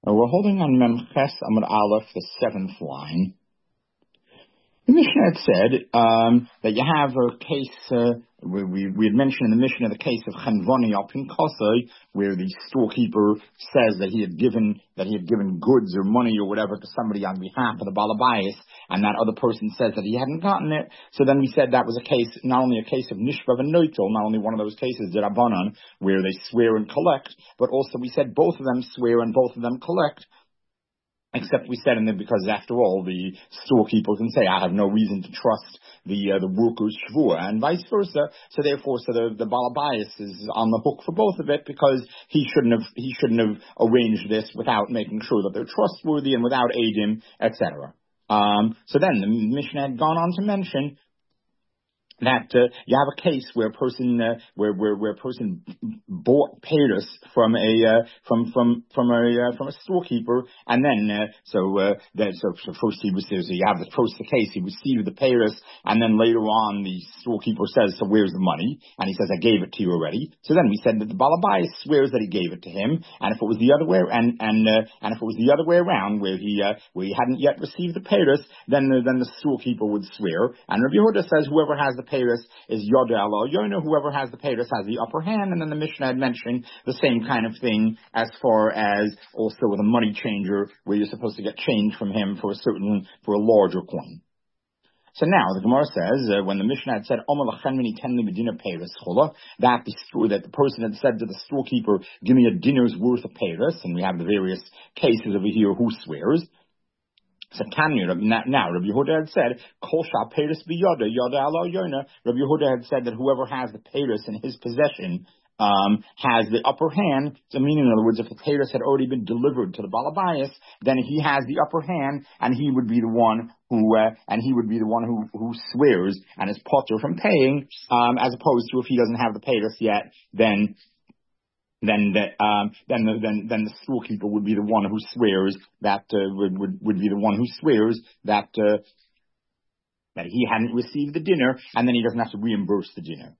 We're holding on Memches Amud Aleph, the 7th line. The Mishnah had said that you have a case, we had mentioned in the Mishnah the case of Chanvoni al Pinkosai, where the storekeeper says that he had given goods or money or whatever to somebody on behalf of the Balabayas, and that other person says that he hadn't gotten it. So then we said that was a case, not only a case of Nishba and Noitel, not only one of those cases, the Rabbanan, where they swear and collect, but also we said both of them swear and both of them collect. Except we said because after all, the storekeeper can say, I have no reason to trust the worker's shvur, and vice versa. So therefore, the Balabayas is on the hook for both of it, because he shouldn't have arranged this without making sure that they're trustworthy and without aiding, etc. So then the Mishnah had gone on to mention that you have a case where a person bought payers from a storekeeper, and then so first he was, so you have the case, he received the payers, and then later on the storekeeper says, so where's the money? And he says, I gave it to you already. So then we said that the Balabai swears that he gave it to him, and if it was the other way, and if it was the other way around, where he hadn't yet received the payers, then the storekeeper would swear. And Rabbi Yehuda says whoever has the payers is Yoda Alo Yona, whoever has the payers has the upper hand. And then the Mishnah had mentioned the same kind of thing as far as also with a money changer, where you're supposed to get change from him for a larger coin. So now the Gemara says, when the Mishnah had said, that the person had said to the storekeeper, give me a dinner's worth of payers, and we have the various cases over here who swears. So now Rabbi Yehuda had said, Kol shah peiros biyoda, yoda alo yona. Rabbi Yehuda had said that whoever has the peiros in his possession has the upper hand. So meaning, in other words, if the peiros had already been delivered to the Balabayas, then he has the upper hand, and he would be the one who swears and is potter from paying, as opposed to if he doesn't have the peiros yet, then the storekeeper would be the one who swears that would be the one who swears that he hadn't received the dinner, and then he doesn't have to reimburse the dinner.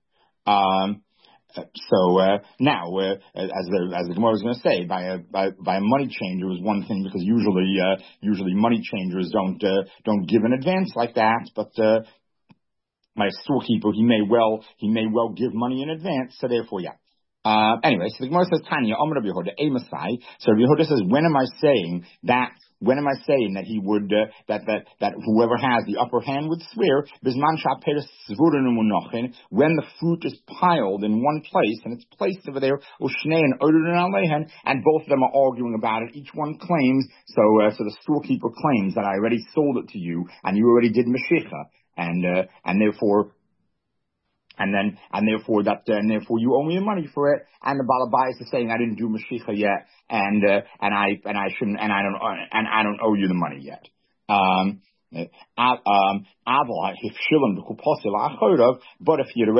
So now, as the Gemara is going to say, by a money changer is one thing, because usually money changers don't give an advance like that, but by a storekeeper he may well give money in advance. So therefore, yeah. Anyway, so the Gemara says, Tanya, Amar Rabbi Yehuda, Masai. So Rabbi Yehuda says, when am I saying that he would, that whoever has the upper hand would swear, when the fruit is piled in one place, and it's placed over there, and both of them are arguing about it, each one claims, so the storekeeper claims that I already sold it to you, and you already did Mashicha, and therefore you owe me the money for it, and the Balabayas is saying I didn't do Mashicha yet, and I shouldn't, and I don't owe you the money yet. But if he had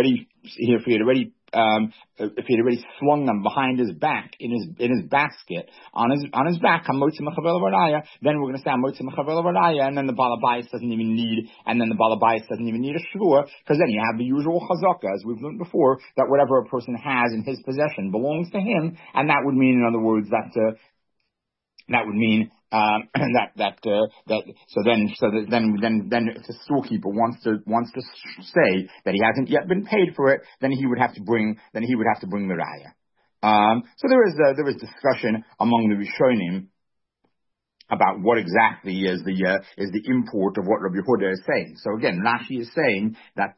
already slung them behind his back in his basket on his back, then we're going to say and then the Balabayas doesn't even need a shvua, because then you have the usual chazaka, as we've learned before, that whatever a person has in his possession belongs to him, and that would mean, in other words, that would mean so then if the storekeeper wants to say that he hasn't yet been paid for it, then he would have to bring the raya. So there is discussion among the Rishonim about what exactly is the import of what Rabbi Yehuda is saying. So again, Rashi is saying that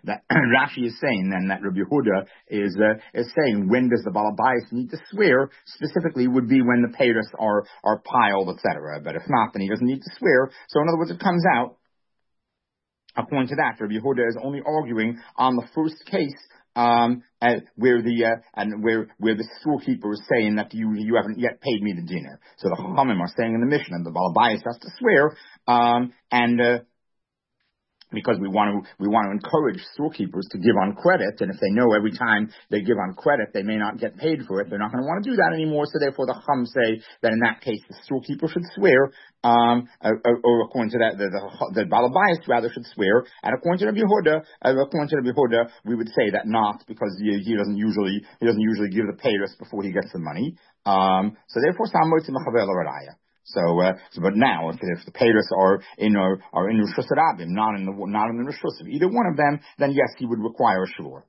Rabbi Yehuda is saying, when does the Balabayas need to swear? Specifically, would be when the payros are piled, etc. But if not, then he doesn't need to swear. So in other words, it comes out, according to that, Rabbi Yehuda is only arguing on the first case, where the storekeeper is saying that you haven't yet paid me the dinner. So the Chachamim are saying in the Mishnah the Balabayas has to swear, and because we want to encourage storekeepers to give on credit, and if they know every time they give on credit they may not get paid for it, they're not going to want to do that anymore. So therefore, the Chum say that in that case the storekeeper should swear, or according to that, the Balabayas rather should swear, and according to Rabbi Yehuda, we would say that not, because he doesn't usually give the payers before he gets the money. So therefore, Samoitzim Machavel Radaya. But now, if the payers are in Rishus Rabim, not in the Rishus of either one of them, then yes, he would require a shur.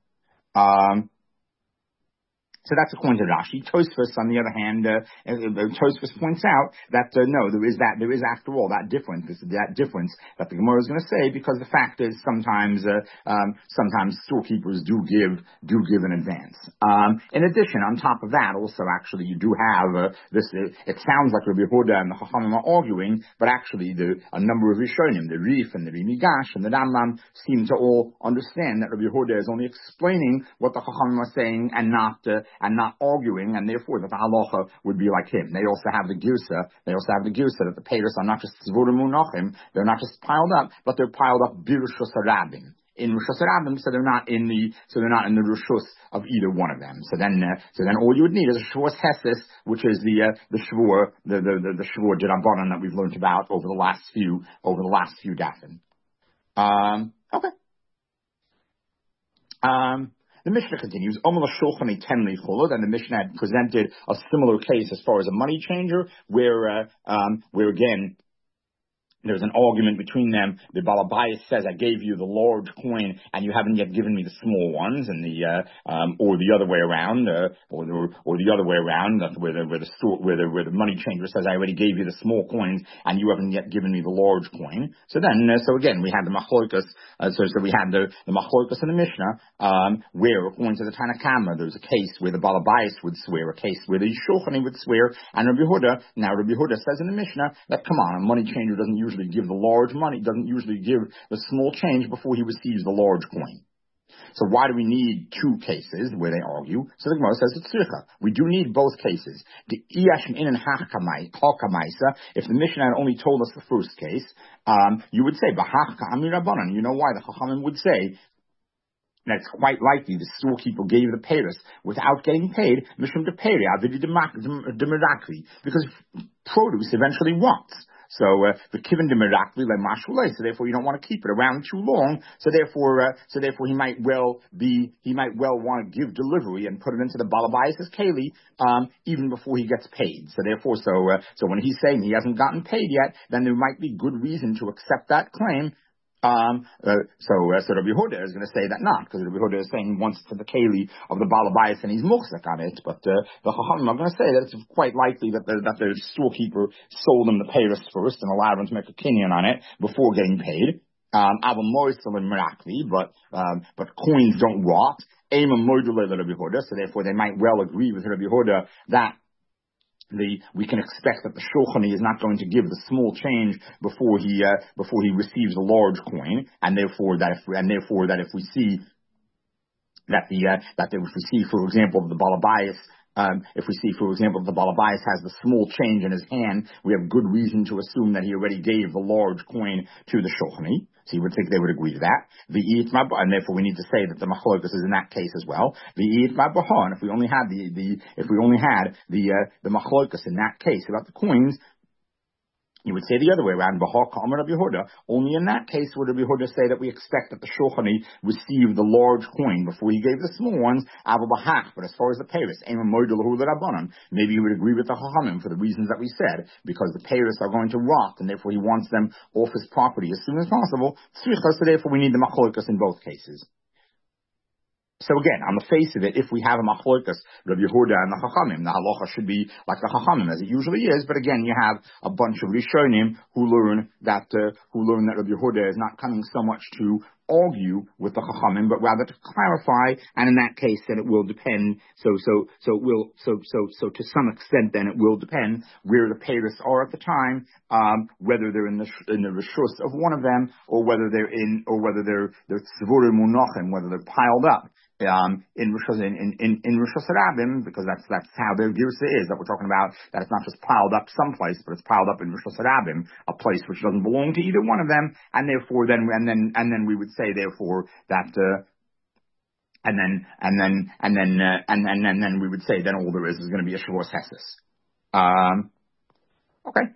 So that's according to Rashi. Tosfos, on the other hand, Tosfos points out that no, there is after all that difference that the Gemara is going to say, because the fact is sometimes storekeepers do give in advance. In addition, on top of that, also actually you do have this. It sounds like Rabbi Yehuda and the Chachamim are arguing, but actually a number of Rishonim, the Rif and the Rimigash and the Rambam, seem to all understand that Rabbi Yehuda is only explaining what the Chachamim are saying and not arguing, and therefore that the halacha would be like him. They also have the girsa that the payers are not just zvurim unachim, they're not just piled up, but they're piled up birshus harabim. In Rishus Rabim, so they're not in the Rishus of either one of them. So then all you would need is a Shavuos Hesis, which is the Shavuot, the Shavuot D'Rabbanan that we've learned about over the last few dafin. Okay. The Mishnah continues, and the Mishnah had presented a similar case as far as a money changer, where again, there's an argument between them. The Balabayas says, I gave you the large coin and you haven't yet given me the small ones, and or the other way around, where the money changer says, I already gave you the small coins and you haven't yet given me the large coin. So again, we had the Machlokas, so we had the Machlokas in the Mishnah, where according to the Tanna Kamma, there's a case where the Balabayas would swear, a case where the Shulchani would swear, and Rabbi Yehuda says in the Mishnah that, come on, a money changer doesn't usually give the large money, doesn't usually give the small change before he receives the large coin. So why do we need two cases where they argue? So the Gemara says it's tzricha. We do need both cases. If the Mishnah had only told us the first case, you would say, B'hachka Ami Rabbanan. You know why the Chachamim would say that it's quite likely the storekeeper gave the payers without getting paid, Mishum de Peri, because produce eventually rots. So the kivin de mirakli le mashulei. So therefore, you don't want to keep it around too long. So therefore, he might well want to give delivery and put it into the balabayas keli even before he gets paid. So therefore, so when he's saying he hasn't gotten paid yet, then there might be good reason to accept that claim. So Rabbi Yehuda is going to say that not, because Rabbi Yehuda is saying once to the keli of the balabayas and he's muchzak on it, but the Chachamim are going to say that it's quite likely that the storekeeper sold him the payers first and allowed him to make a kinyan on it before getting paid. But coins don't rot. So therefore they might well agree with Rabbi Yehuda that we can expect that the Shulchani is not going to give the small change before he receives a large coin, and therefore that if we see, for example, the Balabayas. If we see, for example, the Balabayas has the small change in his hand, we have good reason to assume that he already gave the large coin to the Shulchani. So you would think they would agree to that. And therefore we need to say that the Machlokas is in that case as well. And if we only had the Machlokas in that case about the coins, you would say the other way around, only in that case would Rabbi Yehuda say that we expect that the Shulchani received the large coin before he gave the small ones, but as far as the Paris, maybe you would agree with the Chachamim for the reasons that we said, because the Paris are going to rot, and therefore he wants them off his property as soon as possible, so therefore we need the Machlokas in both cases. So again, on the face of it, if we have a machlokas, Rabbi Yehuda and the Chachamim, the halacha should be like the Chachamim, as it usually is. But again, you have a bunch of Rishonim who learn that Rabbi Yehuda is not coming so much to argue with the Chachamim, but rather to clarify. And in that case, then it will depend. So to some extent, then it will depend where the payers are at the time, whether they're in the rishus of one of them, or whether they're tzvurim unachim, whether they're piled up. in Rosh Hashanah, because that's how their Girsa is, that we're talking about, that it's not just piled up someplace, but it's piled up in Rosh Hashanah, a place which doesn't belong to either one of them, and therefore then we would say therefore that and then we would say then all there is going to be a Shavuos Hesses. Okay.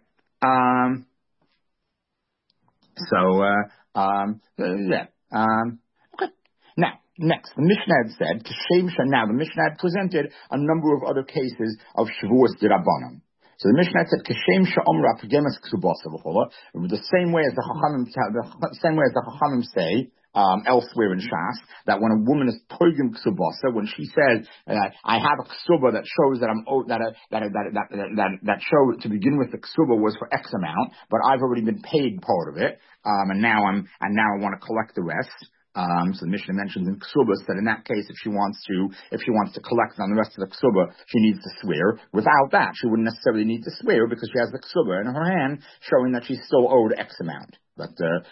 Okay. Now, next, the Mishnah had said, now the Mishnah had presented a number of other cases of Shavuos D'Rabbanan. So the Mishnah had said, Kashem Sha'omra P'gemes Ksubasa V'chola, the same way as the Chachamim say, elsewhere in Shas, that when a woman is pogim ksubasa, when she says, I have a ksuba that shows that that show to begin with the ksuba was for X amount, but I've already been paid part of it, and now I want to collect the rest. So the Mishnah mentions in Ksubas that in that case, if she wants to collect on the rest of the Ksuba, she needs to swear. Without that, she wouldn't necessarily need to swear because she has the Ksuba in her hand, showing that she's still owed X amount. But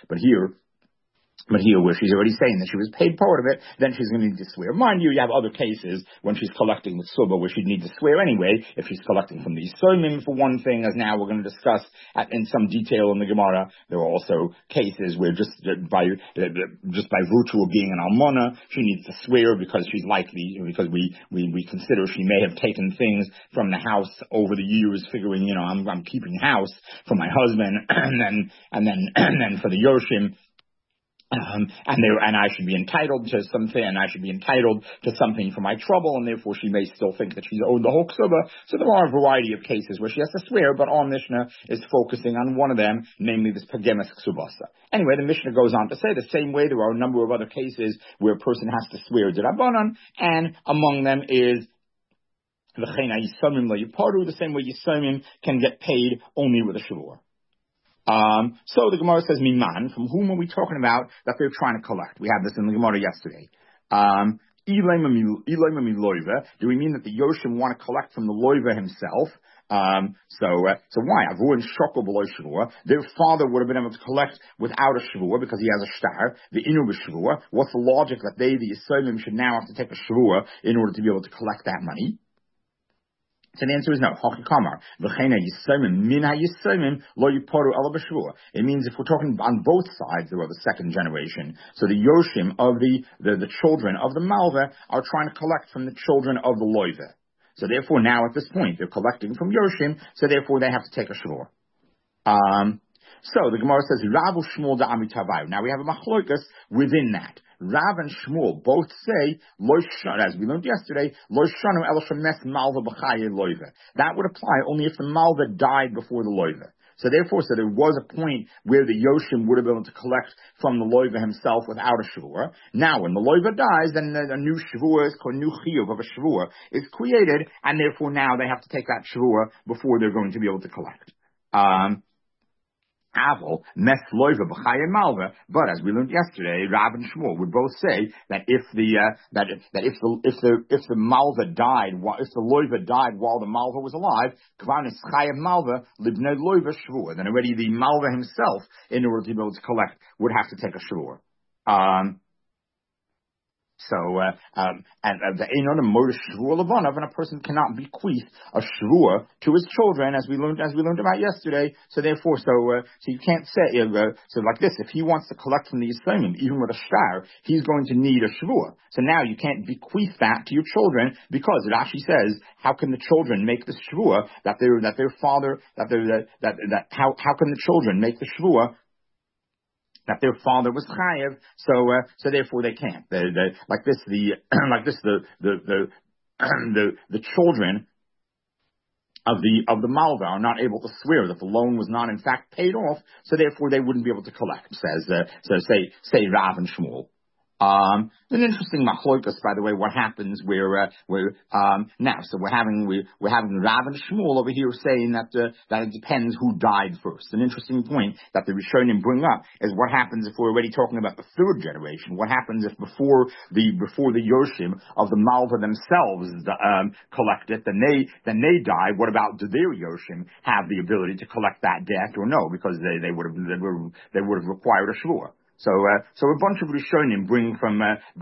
here, where she's already saying that she was paid part of it, then she's going to need to swear. Mind you, you have other cases when she's collecting the Ksuba where she'd need to swear anyway, if she's collecting from the Yisomim for one thing, as now we're going to discuss in some detail in the Gemara. There are also cases where just by virtue of being an almana, she needs to swear because we consider she may have taken things from the house over the years, figuring, I'm keeping house for my husband, and then for the Yoshim, and I should be entitled to something, and I should be entitled to something for my trouble, and therefore she may still think that she's owed the whole ksuba. So there are a variety of cases where she has to swear, but our Mishnah is focusing on one of them, namely this pagemes ksubasa. Anyway, the Mishnah goes on to say the same way there are a number of other cases where a person has to swear d'Rabbanan, and among them is the same way Yisomim can get paid only with a shavur. So the Gemara says, Miman, from whom are we talking about that they're trying to collect? We had this in the Gemara yesterday. Do we mean that the Yoshim want to collect from the Loiva himself? So why? Their father would have been able to collect without a shavua because he has a shtar. The inu b'shavua. What's the logic that the Yisomim should now have to take a shavua in order to be able to collect that money? So the answer is no. It means if we're talking on both sides, there are the second generation. So the Yoshim of the children of the Malva are trying to collect from the children of the Loiva. So therefore now at this point, they're collecting from Yoshim, so therefore they have to take a shvur. So the Gemara says, Rav Shmuel da'ami tavai. Now we have a machlokas within that. Rav and Shmuel both say, as we learned yesterday, that would apply only if the Malva died before the Loiva. So therefore, there was a point where the Yoshim would have been able to collect from the Loiva himself without a Shavua. Now, when the Loiva dies, then a new Shavua, a new Chiyuv of a Shavua is created, and therefore now they have to take that Shavua before they're going to be able to collect. But as we learned yesterday, Rav and Shmuel would both say that if the Malva died, if the Loiva died while the Malva was alive, then already the Malva himself, in order to be able to collect, would have to take a shvur. And a person cannot bequeath a shvur to his children, as we learned about yesterday. So therefore, so you can't say so like this. If he wants to collect from the Yisomim, even with a shtar, he's going to need a shvur. So now you can't bequeath that to your children because Rashi says, how can the children make the shvur that their father how can the children make the shvur that their father was chayev, so therefore they can't. The children of the Malva are not able to swear that the loan was not in fact paid off, so therefore they wouldn't be able to collect. Say Rav and Shmuel. An interesting machlokas, by the way, what happens now. So we're having Rav and Shmuel over here saying that it depends who died first. An interesting point that the Rishonim bring up is what happens if we're already talking about the third generation. What happens if before the Yoshim of the Malva themselves collect it, then they die. What about do their Yoshim have the ability to collect that debt or no? Because they would have required a shvur. So a bunch of Rishonim bring from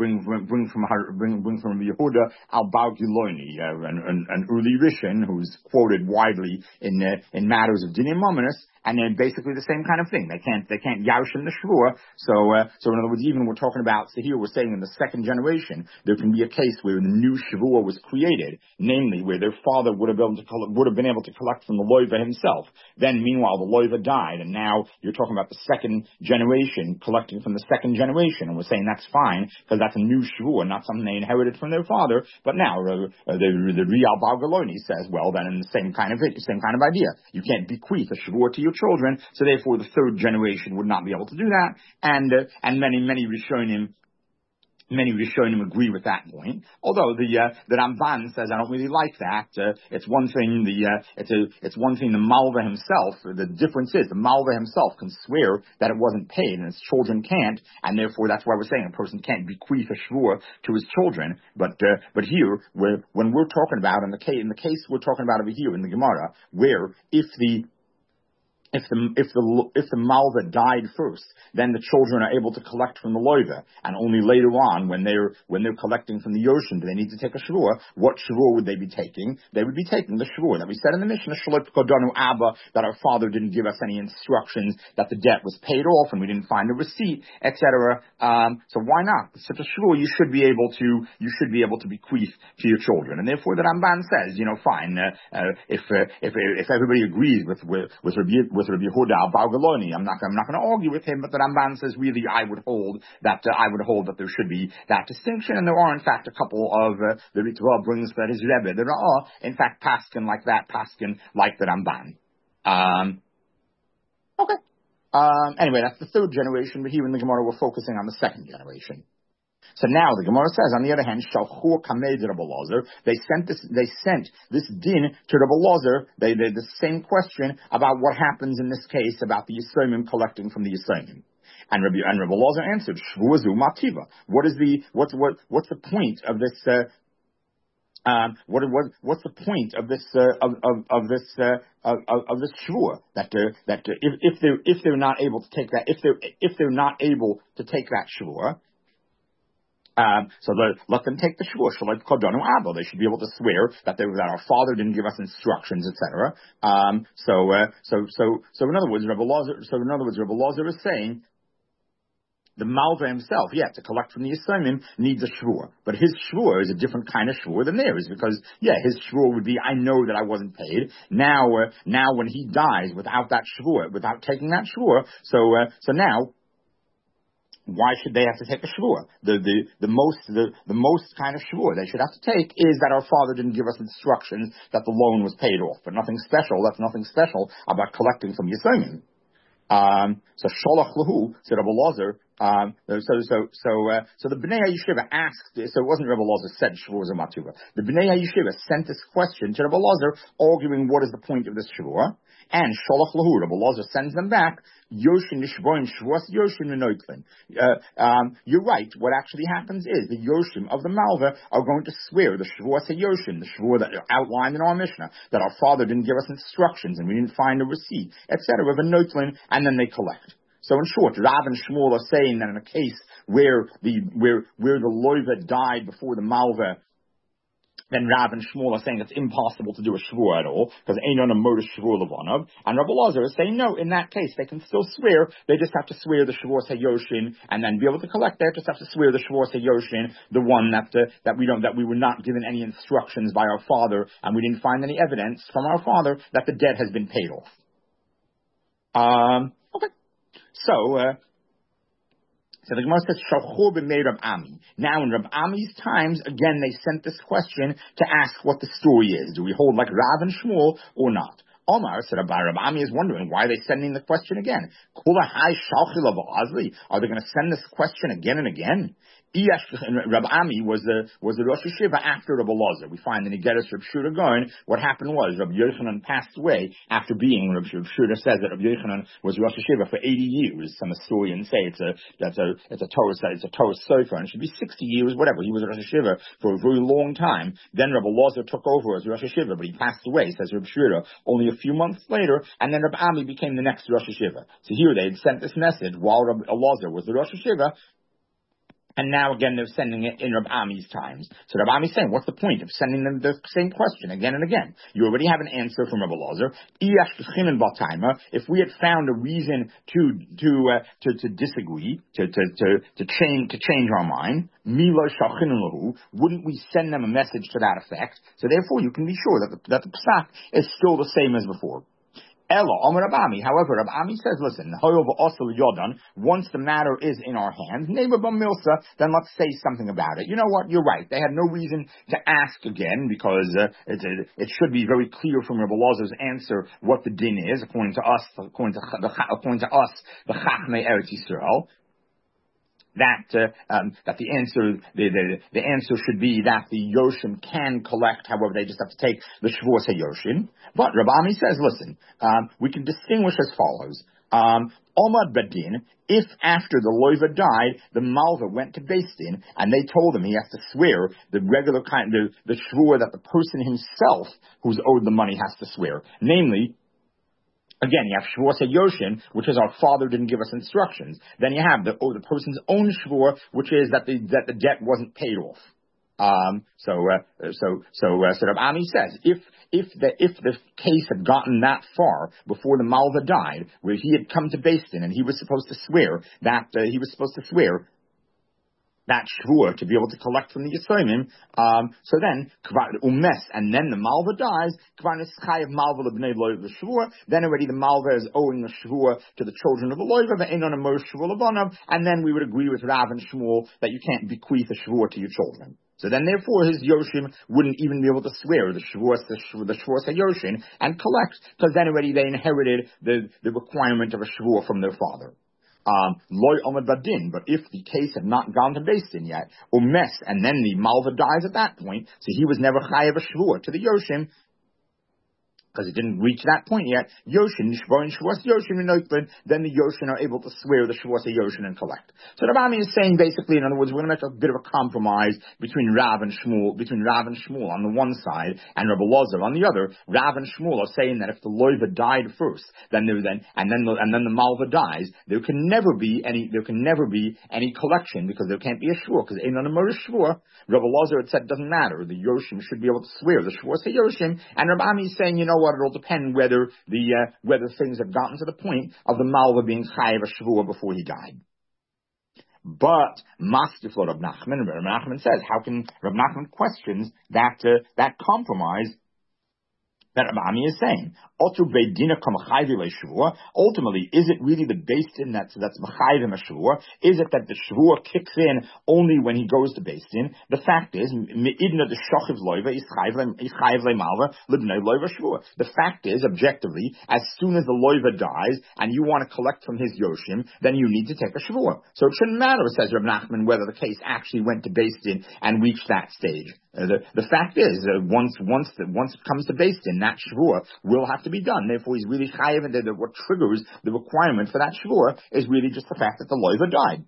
Yehuda al Bar Giloni, an early Rishon who's quoted widely in matters of Dinim Mominus, and then basically the same kind of thing. They can't Yarshin the Shvua. So in other words, even we're talking about, so here we're saying in the second generation, there can be a case where the new Shvua was created, namely where their father would have been able to collect from the loiva himself. Then meanwhile the loiva died, and now you're talking about the second generation collecting from the second generation, and we're saying that's fine because that's a new Shvua, not something they inherited from their father. But now the Real Bar Galoni says, well, then in the same kind of idea, you can't bequeath a Shvua to your children, so therefore the third generation would not be able to do that, and many Rishonim agree with that point. Although the Ramban says, I don't really like that. It's one thing it's one thing the Malva himself. The difference is the Malva himself can swear that it wasn't paid, and his children can't, and therefore that's why we're saying a person can't bequeath a shvur to his children. But here, when we're talking about in the case we're talking about over here in the Gemara, where if the Malva died first, then the children are able to collect from the loiva, and only later on, when they're collecting from the Yoshin, do they need to take a shvur? What shvur would they be taking? They would be taking the shvur that we said in the Mishnah, Shalot Kodanu Abba, that our father didn't give us any instructions, that the debt was paid off, and we didn't find a receipt, etc. So why not? Such a shvur you should be able to bequeath to your children, and therefore the Ramban says, fine, if everybody agrees with Rabbi Yehuda al Bar Galoni, I'm not going to argue with him, but the Ramban says really I would hold that there should be that distinction, and there are in fact a couple of the Ritva brings that his Rebbe. There are in fact paskin like the Ramban. Okay. Anyway, that's the third generation, but here in the Gemara we're focusing on the second generation. So now the Gemara says, on the other hand, Shalchur Kamei de Rabbi Elazar, they sent this din to Rabbi Elazar, the same question about what happens in this case about the Yisraelim collecting from the Yisraelim. And Rabbi Elazar answered, Shvua zu mativa. What's the point of this? What's the point of this shvua that if they're not able to take that if they're not able to take that shvua, so let them take the shvur. Shalai kodanu abba. They should be able to swear that our father didn't give us instructions, etc. So in other words, Rabbi Elazar is saying the Malva himself, to collect from the Yisraelim needs a shvur, but his shvur is a different kind of shvur than theirs, because his shvur would be, I know that I wasn't paid. Now when he dies without that shvur, without taking that shvur, so now, why should they have to take a shvur? The most kind of shvur they should have to take is that our father didn't give us instructions that the loan was paid off, but nothing special. That's nothing special about collecting from Yisraelim. So Sholach Lahu, said Rabbi Elazar, so the Bnei HaYeshiva asked, so it wasn't Rabbi Elazar said Shvur Zu Matuva. The Bnei HaYeshiva sent this question to Rabbi Elazar, arguing what is the point of this Shvur, and Sholach Lahu, Rabbi Elazar sends them back, Yoshin Nishboin Shvuas Yoshin Menoiklin. You're right, what actually happens is the Yoshim of the Malva are going to swear the Shvuas Yoshin, the Shvur that outlined in our Mishnah, that our father didn't give us instructions and we didn't find a receipt, etc. of a Noiklin, and then they collect. So in short, Rav and Shmuel are saying that in a case where the loiva died before the Malva, then Rav and Shmuel are saying it's impossible to do a shvur at all, because ain't on a murder shvur levanov. And Rabbi Elazar is saying, no, in that case, they can still swear, they just have to swear the shvur sayoshin, and then be able to collect. They just have to swear the shvur sayoshin, the one that we were not given any instructions by our father, and we didn't find any evidence from our father that the debt has been paid off. Okay. So the Gemara says, Shalchur b'mei Rab Ami. Now in Rab Ami's times, again, they sent this question to ask what the story is. Do we hold like Rav and Shmuel or not? Omar said, Rab Ami is wondering, why are they sending the question again? Are they going to send this question again and again? Rab Ami was the Rosh Hashiva after Rabbi Elazar. We find in Igeres Reb Shura going, what happened was Rabbi Yochanan passed away after being, Reb Shura says that Rabbi Yochanan was Rosh Hashiva for 80 years. Some historians say it's a Torah Sofer, and it should be 60 years, whatever. He was Rosh Hashiva for a very long time. Then Rabbi Elazar took over as Rosh Hashiva, but he passed away, says Reb Shura, only a few months later, and then Rab Ami became the next Rosh Hashiva. So here they had sent this message while Rabbi Elazar was the Rosh Hashiva, and now again they're sending it in Rab Ami's times. So Rab Ami's saying, what's the point of sending them the same question again and again? You already have an answer from Rabbi Elazar. If we had found a reason to disagree, to change our mind, wouldn't we send them a message to that effect? So therefore you can be sure that the psak is still the same as before. However, Rab Ami says, listen, once the matter is in our hands, then let's say something about it. You know what? You're right. They had no reason to ask again because it should be very clear from Rabbi Elazar's answer what the din is, according to us, the Chachmei Eretz Yisrael. That the answer should be that the Yoshim can collect, however, they just have to take the Shavuos HaYoshim. But Rab Ami says, listen, we can distinguish as follows. Omad Badin, if after the loiva died, the malva went to Beis Din, and they told him he has to swear the regular kind, the shvur that the person himself who's owed the money has to swear. Namely, again, you have Shavuos HaYoshin, which is our father didn't give us instructions. Then you have the person's own Shavuot, which is that the debt wasn't paid off. So Rab Ami says, if the case had gotten that far before the Malva died, where he had come to Beis Din and he was supposed to swear that shvur to be able to collect from the Yisraelim, so then and then the malva dies. Then already the malva is owing the shvur to the children of the loiva, and then we would agree with Rav and Shmuel that you can't bequeath a shvur to your children. So then, therefore, his Yoshim wouldn't even be able to swear the Shavuos HaYoshin and collect, because then already they inherited the requirement of a shvur from their father. Loy Omad Badin, but if the case had not gone to Beis Din yet, and then the Malva dies at that point, so he was never chayav a shvur to the Yoshim, because it didn't reach that point yet, Yoshin, Shavuos Yoshin, then the Yoshin are able to swear the Shavuos Yoshin and collect. So the Rami is saying basically, in other words, we're going to make a bit of a compromise between Rav and Shmuel on the one side and Rabbi Elazar on the other. Rav and Shmuel are saying that if the loiva died first, then the malva dies, there can never be any collection because there can't be a shvur because ain't on a murder shvur. Rabbi Elazar had said it doesn't matter. The Yoshim should be able to swear the Shavuos Yoshim, and Rabbi is saying, you know what, it'll depend whether things have gotten to the point of the malva being chayav a shvur before he died. But Mastiflo Rab Nachman says, how can Rab Nachman questions that compromise that Rab Ami is saying? Ultimately, is it really the Beis Din that's mechayvim a shvur? Is it that the shvur kicks in only when he goes to Beis Din? The fact is, the fact is, objectively, as soon as the loiva dies and you want to collect from his yoshim, then you need to take a shvur. So it shouldn't matter, says Rab Nachman, whether the case actually went to Beis Din and reached that stage. The fact is, once it comes to Beis Din, that shvur will have to be done. Therefore, he's really chayav, and what triggers the requirement for that shvur is really just the fact that the loiva died.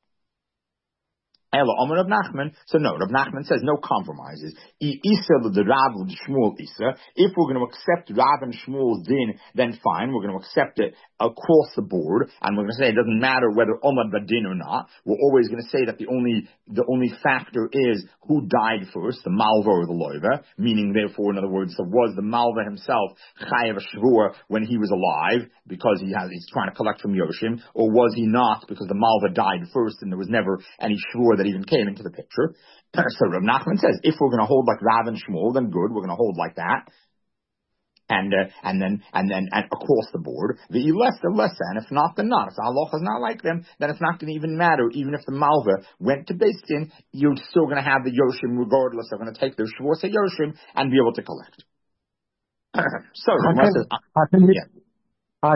Rav Nachman, so no, Rav Nachman says no compromises. If we're going to accept Rav and Shmuel's din, then fine, we're going to accept it across the board, and we're going to say it doesn't matter whether Omad Badin or not. We're always going to say that the only factor is who died first, the Malva or the Loiva, meaning therefore, in other words, so was the Malva himself chayav a shvur when he was alive because he's trying to collect from Yoshim, or was he not because the Malva died first and there was never any shvur that even came into the picture? So Rav Nachman says, if we're going to hold like Rav and Shmuel, then good, we're going to hold like that. And then across the board, the less, and if not, then not. If the halacha is not like them, then it's not going to even matter. Even if the malva went to Beis Din, you're still going to have the yoshim regardless. They're going to take their Shavuos yoshim and be able to collect. So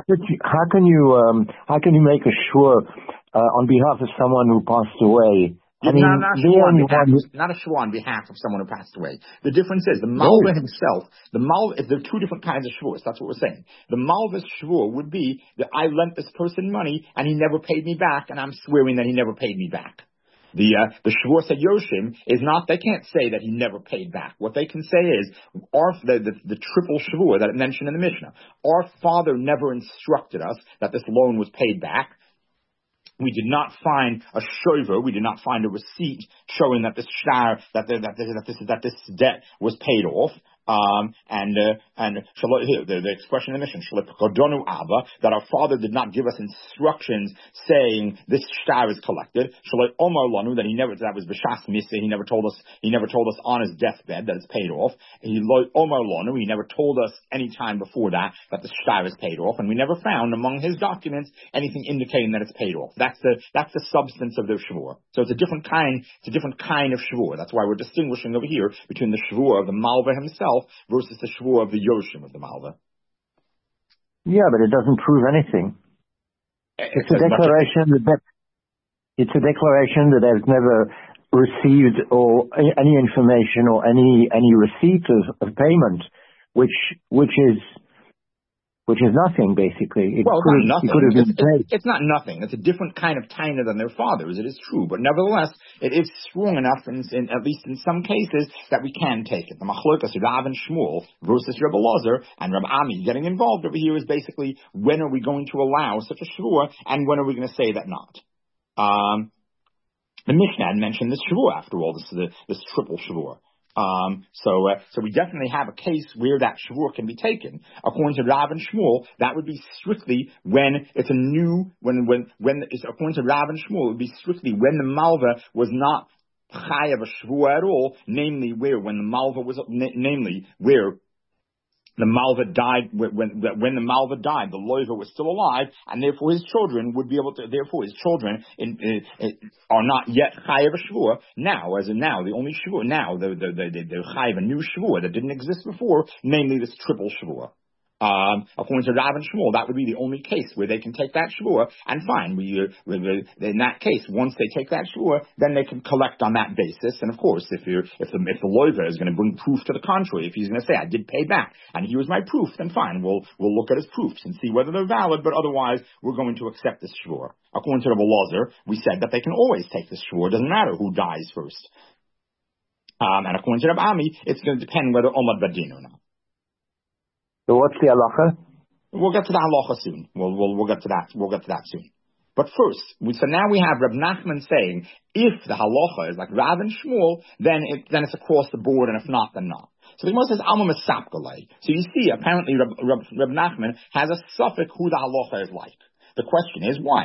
how can you make a shvur on behalf of someone who passed away I mean, not a shvua on behalf of someone who passed away. The difference is the malva himself. There are two different kinds of shvuas. That's what we're saying. The malva's shvua would be that I lent this person money and he never paid me back, and I'm swearing that he never paid me back. The shvuas at Yoshim is not. They can't say that he never paid back. What they can say is the triple shvua that it mentioned in the Mishnah. Our father never instructed us that this loan was paid back. We did not find a shover. We did not find a receipt showing that this shtar, that this debt was paid off. The expression in the Mishnah, that our father did not give us instructions saying this shtar is collected. That that was b'shas misa. He never told us on his deathbed that it's paid off. He never told us any time before that the shtar is paid off, and we never found among his documents anything indicating that it's paid off. That's the substance of their shvur. So it's a different kind of shvur. That's why we're distinguishing over here between the shvur of the malva himself versus the shvur of the yoshim of the malva. Yeah, but it doesn't prove anything. It's a declaration that they've never received or any information or any receipt of payment, which is nothing, basically. It's not nothing. It's a different kind of taina than their fathers. It is true, but nevertheless, it is strong enough, at least in some cases, that we can take it. The machlokas Rav and Shmuel versus Rebbe Lazar and Reb Ami getting involved over here is basically, when are we going to allow such a shvua, and when are we going to say that not? The Mishnah had mentioned this shvua, after all, this triple shvua. So we definitely have a case where that shvur can be taken. According to Rav and Shmuel, that would be strictly when it's a new, according to Rav and Shmuel, it would be strictly when the malva was not chayav a shvur at all, namely where the malva died, when the malva died, the loiva was still alive, and therefore his children would be able to. Therefore, his children are not yet chayav a shvur. Now, the only shvur now, they're chayav a new shvur that didn't exist before, namely this triple shvur. According to Rav and Shmuel, that would be the only case where they can take that shvur, and fine, in that case, once they take that shvur, then they can collect on that basis. And of course, if the loiva is going to bring proof to the contrary, if he's going to say, I did pay back, and he was my proof, then fine, we'll look at his proofs and see whether they're valid, but otherwise, we're going to accept this shvur. According to Rebbe Lazar, we said that they can always take this shvur, it doesn't matter who dies first. And according to Reb Ami, it's going to depend whether Omad Badin or not. So what's the halacha? We'll get to the halacha soon. We'll get to that. We'll get to that soon. But first, so now we have Reb Nachman saying, if the halacha is like Rav and Shmuel, then it's across the board, and if not, then not. So the Gemara says Alma Mesapkalei. So you see, apparently Reb Nachman has a suffix who the halacha is like. The question is why?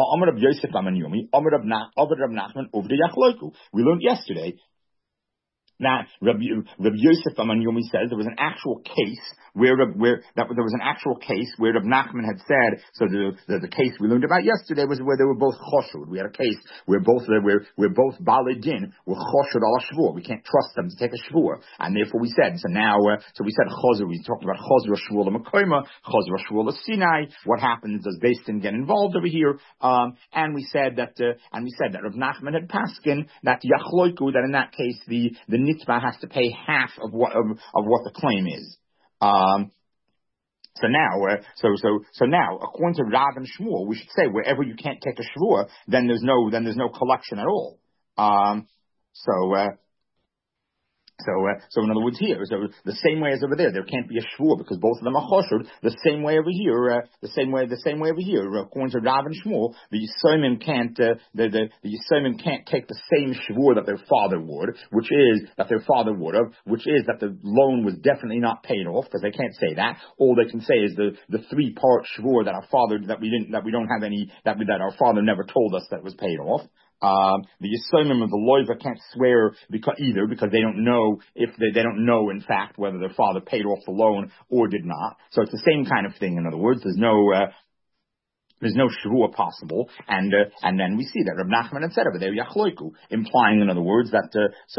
We learned yesterday that Rabbi Yosef Amanyumi says there was an actual case where there was an actual case where Reb Nachman had said. So the case we learned about yesterday was where they were both choshud. We had a case where both Balei Din were choshud al shvur. We can't trust them to take a shvur, and therefore we said. So we said chozer. We talked about chozer shvur l'makoyma, chozer shvur l'sinai. What happens? Does Beis Din get involved over here? And we said that Reb Nachman had paskin that yachloiku, that in that case the nitzvah has to pay half of what the claim is. So now, according to Rav and Shmuel, we should say wherever you can't take a shvur, then there's no collection at all. So in other words, here, so the same way as over there can't be a shvur because both of them are choshud. The same way over here, according to Rav and Shmuel, the Yisomim can't take the same shvur that their father would, which is that the loan was definitely not paid off, because they can't say that. All they can say is the 3-part shvur that our father never told us that was paid off. The Yisomim of the loiva can't swear because they don't know they don't know in fact whether their father paid off the loan or did not. So it's the same kind of thing. In other words, there's no There's no shavua possible, and then we see that Reb Nachman had said over there yachloiku, implying, in other words, that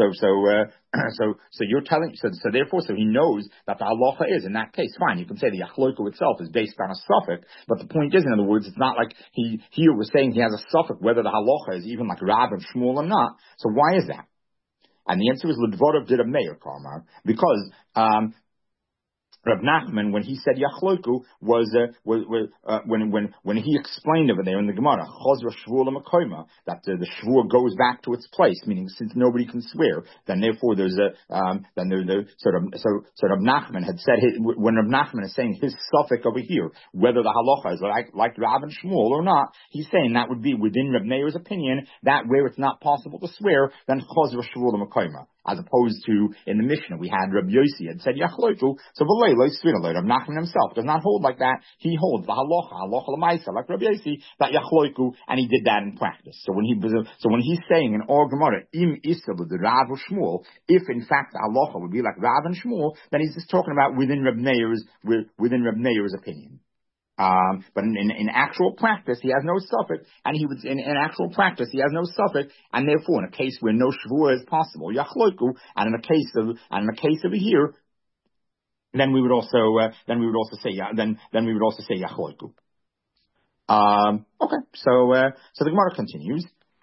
so you're telling so therefore he knows that the halacha is in that case fine. You can say the yachloiku itself is based on a suffix, but the point is, in other words, it's not like he here was saying he has a suffix whether the halacha is even like Rav and Shmuel or not. So why is that? And the answer is L'dvorov did a Meir Karmar, because Rav Nachman, when he said Yachloiku, was when he explained over there in the Gemara, Chozra Shvuah L'Makoima, that the Shvuah goes back to its place, meaning since nobody can swear, then therefore there's a so Rav Nachman had said when Rav Nachman is saying his suffix over here, whether the halacha is like Rav and Shmuel or not, he's saying that would be within Rav Meir's opinion, that where it's not possible to swear, then Chozra Shvuah L'Makoima. As opposed to, in the Mishnah, we had Rabbi Yossi had said Yachloiku, so Rav Nachman himself does not hold like that. He holds the halacha l'maisa, like Rabbi Yossi, that Yachloiku, and he did that in practice. So when he's saying in our Gemara, Im Isel the Rav or Shmuel, if in fact the halacha would be like Rav and Shmuel, then he's just talking about within Reb Meir's opinion. But in actual practice, he has no suffix, and he would in actual practice he has no suffix, and therefore in a case where no shvua is possible, yachloiku, and in a case over here, then we would also say yachloiku. Okay, so the Gemara continues.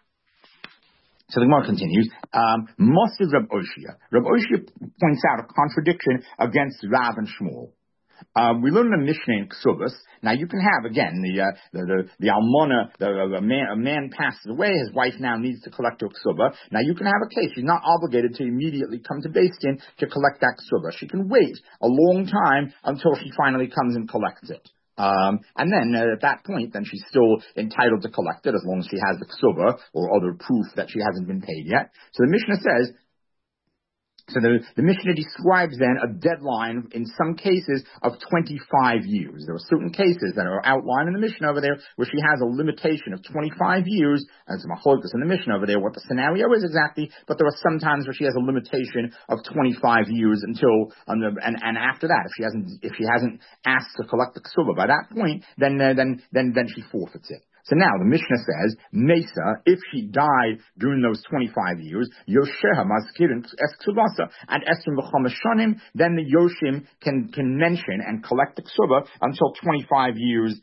Moshe Reb Oshia. Reb Oshia points out a contradiction against Rav and Shmuel. We learn in the Mishnah in Ksubas. Now you can have again the almana, a man passes away, his wife now needs to collect her ksuba. Now you can have a case; she's not obligated to immediately come to Beis Din to collect that ksuba. She can wait a long time until she finally comes and collects it. And then at that point, then she's still entitled to collect it as long as she has the ksuba or other proof that she hasn't been paid yet. So the Mishnah says. So the Mishnah describes then a deadline in some cases of 25 years. There are certain cases that are outlined in the Mishnah over there where she has a limitation of 25 years, and it's a machlokes in the Mishnah over there what the scenario is exactly, but there are some times where she has a limitation of 25 years until, and after that, if she hasn't asked to collect the ksuba by that point, then she forfeits it. So now the Mishnah says, Mesa, if she died during those 25 years, Yosheha Mazkirin Eskubasa, and Esrim B'Chomashonim, then the Yoshim can mention and collect the ksuba until 25 years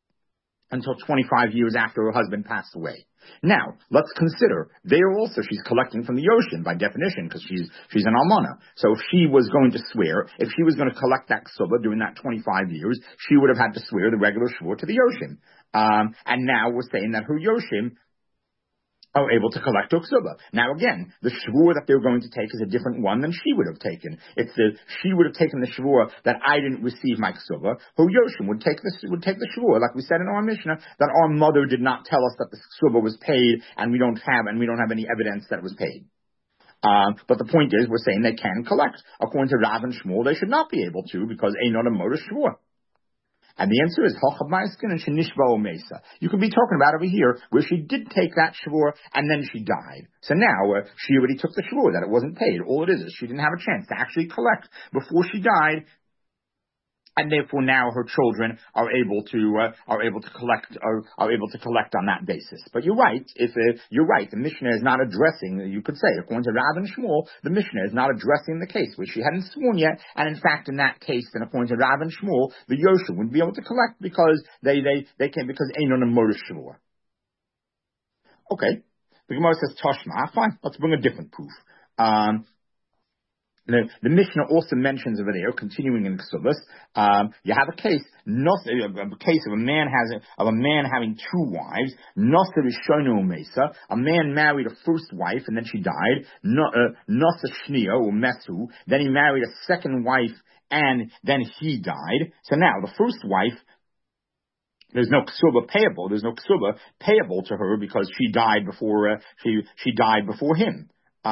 after her husband passed away. Now, let's consider, there also she's collecting from the Yoshim by definition, because she's an almana. So if she was going to swear, if she was going to collect that ksuba during that 25 years, she would have had to swear the regular shvur to the Yoshim. And now we're saying that her Yoshim are able to collect her ksuba. Now again, the shvur that they're going to take is a different one than she would have taken. She would have taken the shvur that I didn't receive my ksuba. Her Yoshim would take the shvur, like we said in our Mishnah, that our mother did not tell us that the ksuba was paid, and we don't have any evidence that it was paid. But the point is, we're saying they can collect. According to Rav and Shmuel, they should not be able to, because ain't not a motor shvur. And the answer is Hochav Ma'askin and Shenishba Mesa. You could be talking about over here where she did take that shvur and then she died. So now she already took the shvur that it wasn't paid. All it is she didn't have a chance to actually collect before she died. And therefore now her children are able to collect on that basis. But you're right. You're right, the Mishnah is not addressing. You could say, according to Rav and Shmuel, the Mishnah is not addressing the case where she hadn't sworn yet. And in fact, in that case, then according to Rav and Shmuel, the Yoshim wouldn't be able to collect because they can because ain't on a motor shvur. Okay, the Gemara says Toshma. Fine, let's bring a different proof. The Mishnah also mentions over there, continuing in Ksubas, you have a case of a man having two wives. Nosa Rishono Mesa, a man married a first wife and then she died. Nosa Shnio or Mesu, then he married a second wife and then he died. So now the first wife, there's no ksuba payable. There's no ksuba payable to her because she died before she died before him.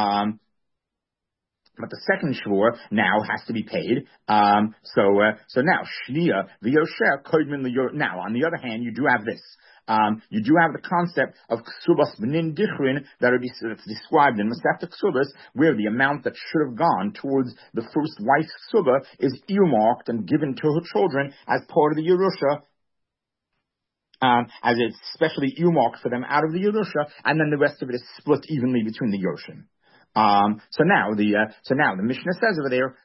But the second shvur now has to be paid. So now shnia v'yosher koidmin l'yor. Now, on the other hand, you do have this. You do have the concept of ksubas v'nin dichrin that's described in Masechta Ksubas, where the amount that should have gone towards the first wife's ksuba is earmarked and given to her children as part of the Yerusha. as it's specially earmarked for them out of the Yerusha, and then the rest of it is split evenly between the Yoshim. So now the Mishnah says over there,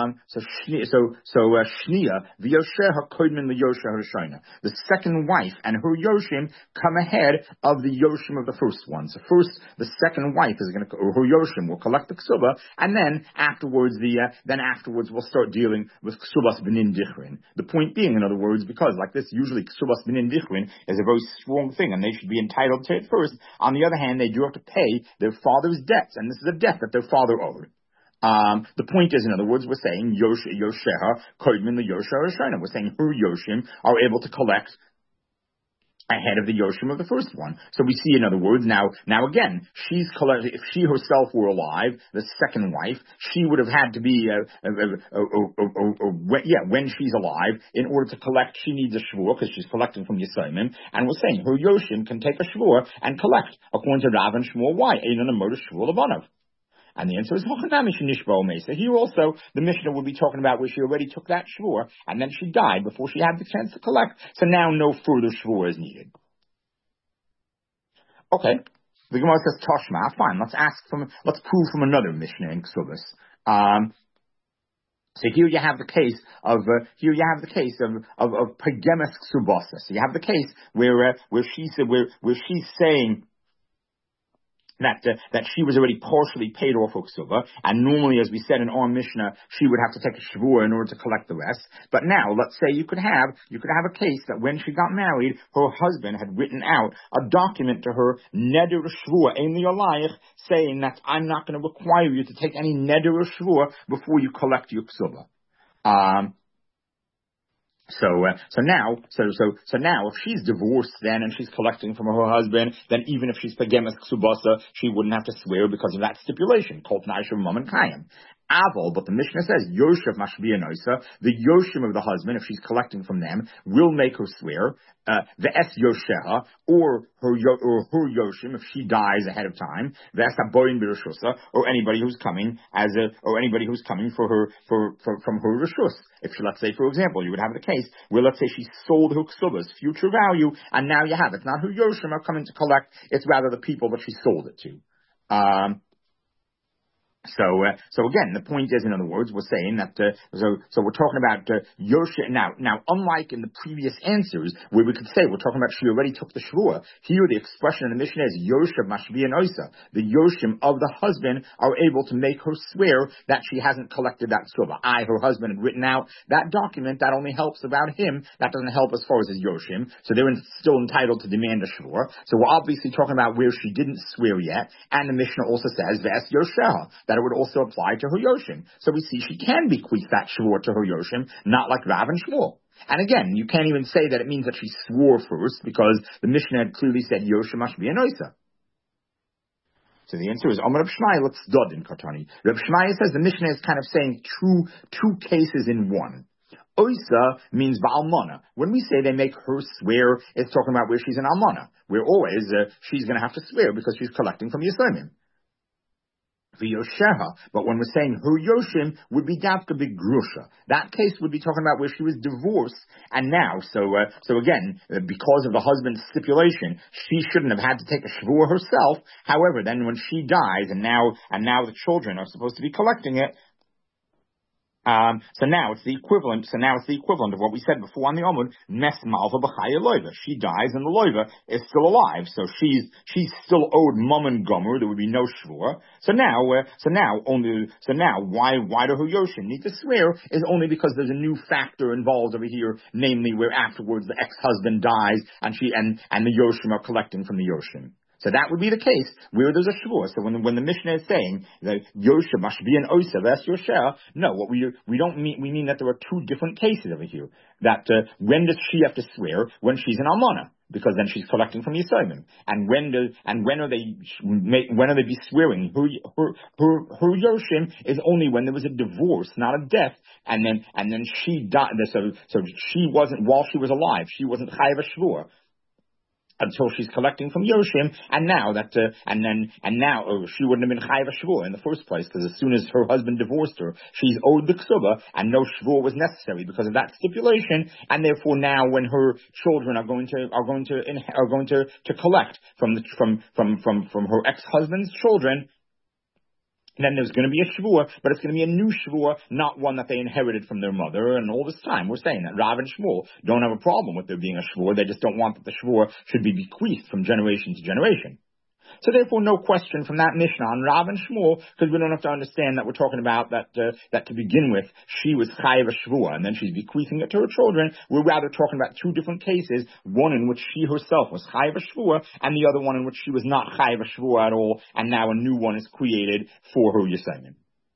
Shnia v'yosheha koidmin l'yosha harishona. The second wife and her Yoshim come ahead of the Yoshim of the first one. So first, the second wife is going to, or her Yoshim will collect the ksuba, and then afterwards we'll start dealing with ksubas b'nin dichrin. The point being, in other words, because like this, usually ksubas b'nin dichrin is a very strong thing, and they should be entitled to it first. On the other hand, they do have to pay their father's debts, and this is a debt that their father owed. The point is, in other words, we're saying Yosheha, Koidmin, the Yosha Rishona. We're saying her Yoshim are able to collect ahead of the Yoshim of the first one. So we see, in other words, now again, she's collecting, if she herself were alive, the second wife, she would have had to be, when she's alive, in order to collect, she needs a shvur, because she's collecting from Yisraelim, and we're saying her Yoshim can take a shvur and collect, according to Rav and Shmuel, why? Einon Amodah Shvur Labanav. And the answer is, here also, the Mishnah would be talking about where she already took that shvur, and then she died before she had the chance to collect. So now no further shvur is needed. Okay. The Gemara says, Toshma, fine, let's prove from another Mishnah in Ksubas. So here you have the case of Pagemes Ksubasa. So you have the case where she's saying that she was already partially paid off of ksuba, and normally, as we said in our Mishnah, she would have to take a shvur in order to collect the rest. But now, let's say you could have a case that when she got married, her husband had written out a document to her, neder shvur, ein li'alayich, saying that I'm not going to require you to take any neder shvur before you collect your ksuba. So now, if she's divorced then and she's collecting from her husband, then even if she's pagemes ksubasa, she wouldn't have to swear because of that stipulation, called Naishim Mom and Kayim. Aval, but the Mishnah says, Yoshev Mashbianoisa, the Yoshim of the husband, if she's collecting from them, will make her swear, the Es Yosheha, or her Yoshim, if she dies ahead of time, the Es Aboyin Birushusa, or anybody who's coming for her, from her Rishus. If she, let's say, for example, you would have the case where, let's say, she sold her Ksuba's future value, and now you have it. It's not her Yoshim are coming to collect, it's rather the people that she sold it to. So again, the point is, in other words, we're saying that, so we're talking about, Yoshim, now, unlike in the previous answers, where we could say, we're talking about she already took the shvur, here the expression in the Mishnah is, Yoshev Mashbi and Oisa. The Yoshim of the husband are able to make her swear that she hasn't collected that ksuba. Her husband, had written out that document, that only helps about him, that doesn't help as far as his Yoshim, so they're still entitled to demand a shvur. So we're obviously talking about where she didn't swear yet, and the Mishnah also says, V'es Yosheha, that it would also apply to her Yoshim. So we see she can bequeath that shvur to her Yoshim, not like Rav and Shmuel. And again, you can't even say that it means that she swore first, because the Mishnah had clearly said Yoshim must be an Oisa. So the answer is, Amar Reb Shmaya, let's dod in Kartani. Reb Shmaya says the Mishnah is kind of saying two cases in one. Oisa means Ba'almana. When we say they make her swear, it's talking about where she's an Almana. Where always, she's going to have to swear because she's collecting from Yisraelim. V'yosheha, but when we're saying her Yoshim would be Davka B'grusha. That case would be talking about where she was divorced, and now, so again, because of the husband's stipulation, she shouldn't have had to take a shvur herself. However, then when she dies, and now the children are supposed to be collecting it, so now it's the equivalent of what we said before on the Omud, Mes Malva B'chaya Loiva. She dies and the Loiva is still alive, so she's still owed Mum and Gomer, there would be no shvur. So now why do her Yoshim need to swear is only because there's a new factor involved over here, namely where afterwards the ex-husband dies and the Yoshim are collecting from the Yoshim. So that would be the case where there's a shvur. So when the Mishnah is saying that Yoshim must be an Oisa, that's Yosheh, no, what we mean that there are two different cases over here. That when does she have to swear? When she's an Almana, because then she's collecting from Yisraelim. And when are they be swearing? Her Yoshim is only when there was a divorce, not a death, and then she died. So she wasn't, while she was alive, she wasn't chayav a shvur. until she's collecting from Yoshim, and now she wouldn't have been chayav shvua in the first place, because as soon as her husband divorced her, she's owed the ksuba, and no shvua was necessary because of that stipulation, and therefore now when her children are going to collect from her ex-husband's children, then there's going to be a shvua, but it's going to be a new shvua, not one that they inherited from their mother. And all this time, we're saying that Rav and Shmuel don't have a problem with there being a shvua. They just don't want that the shvua should be bequeathed from generation to generation. So therefore, no question from that Mishnah on Rav and Shmuel, because we don't have to understand that we're talking about that to begin with, she was chayav shvua, and then she's bequeathing it to her children. We're rather talking about two different cases, one in which she herself was chayav shvua, and the other one in which she was not chayav shvua at all, and now a new one is created for her Yisayim.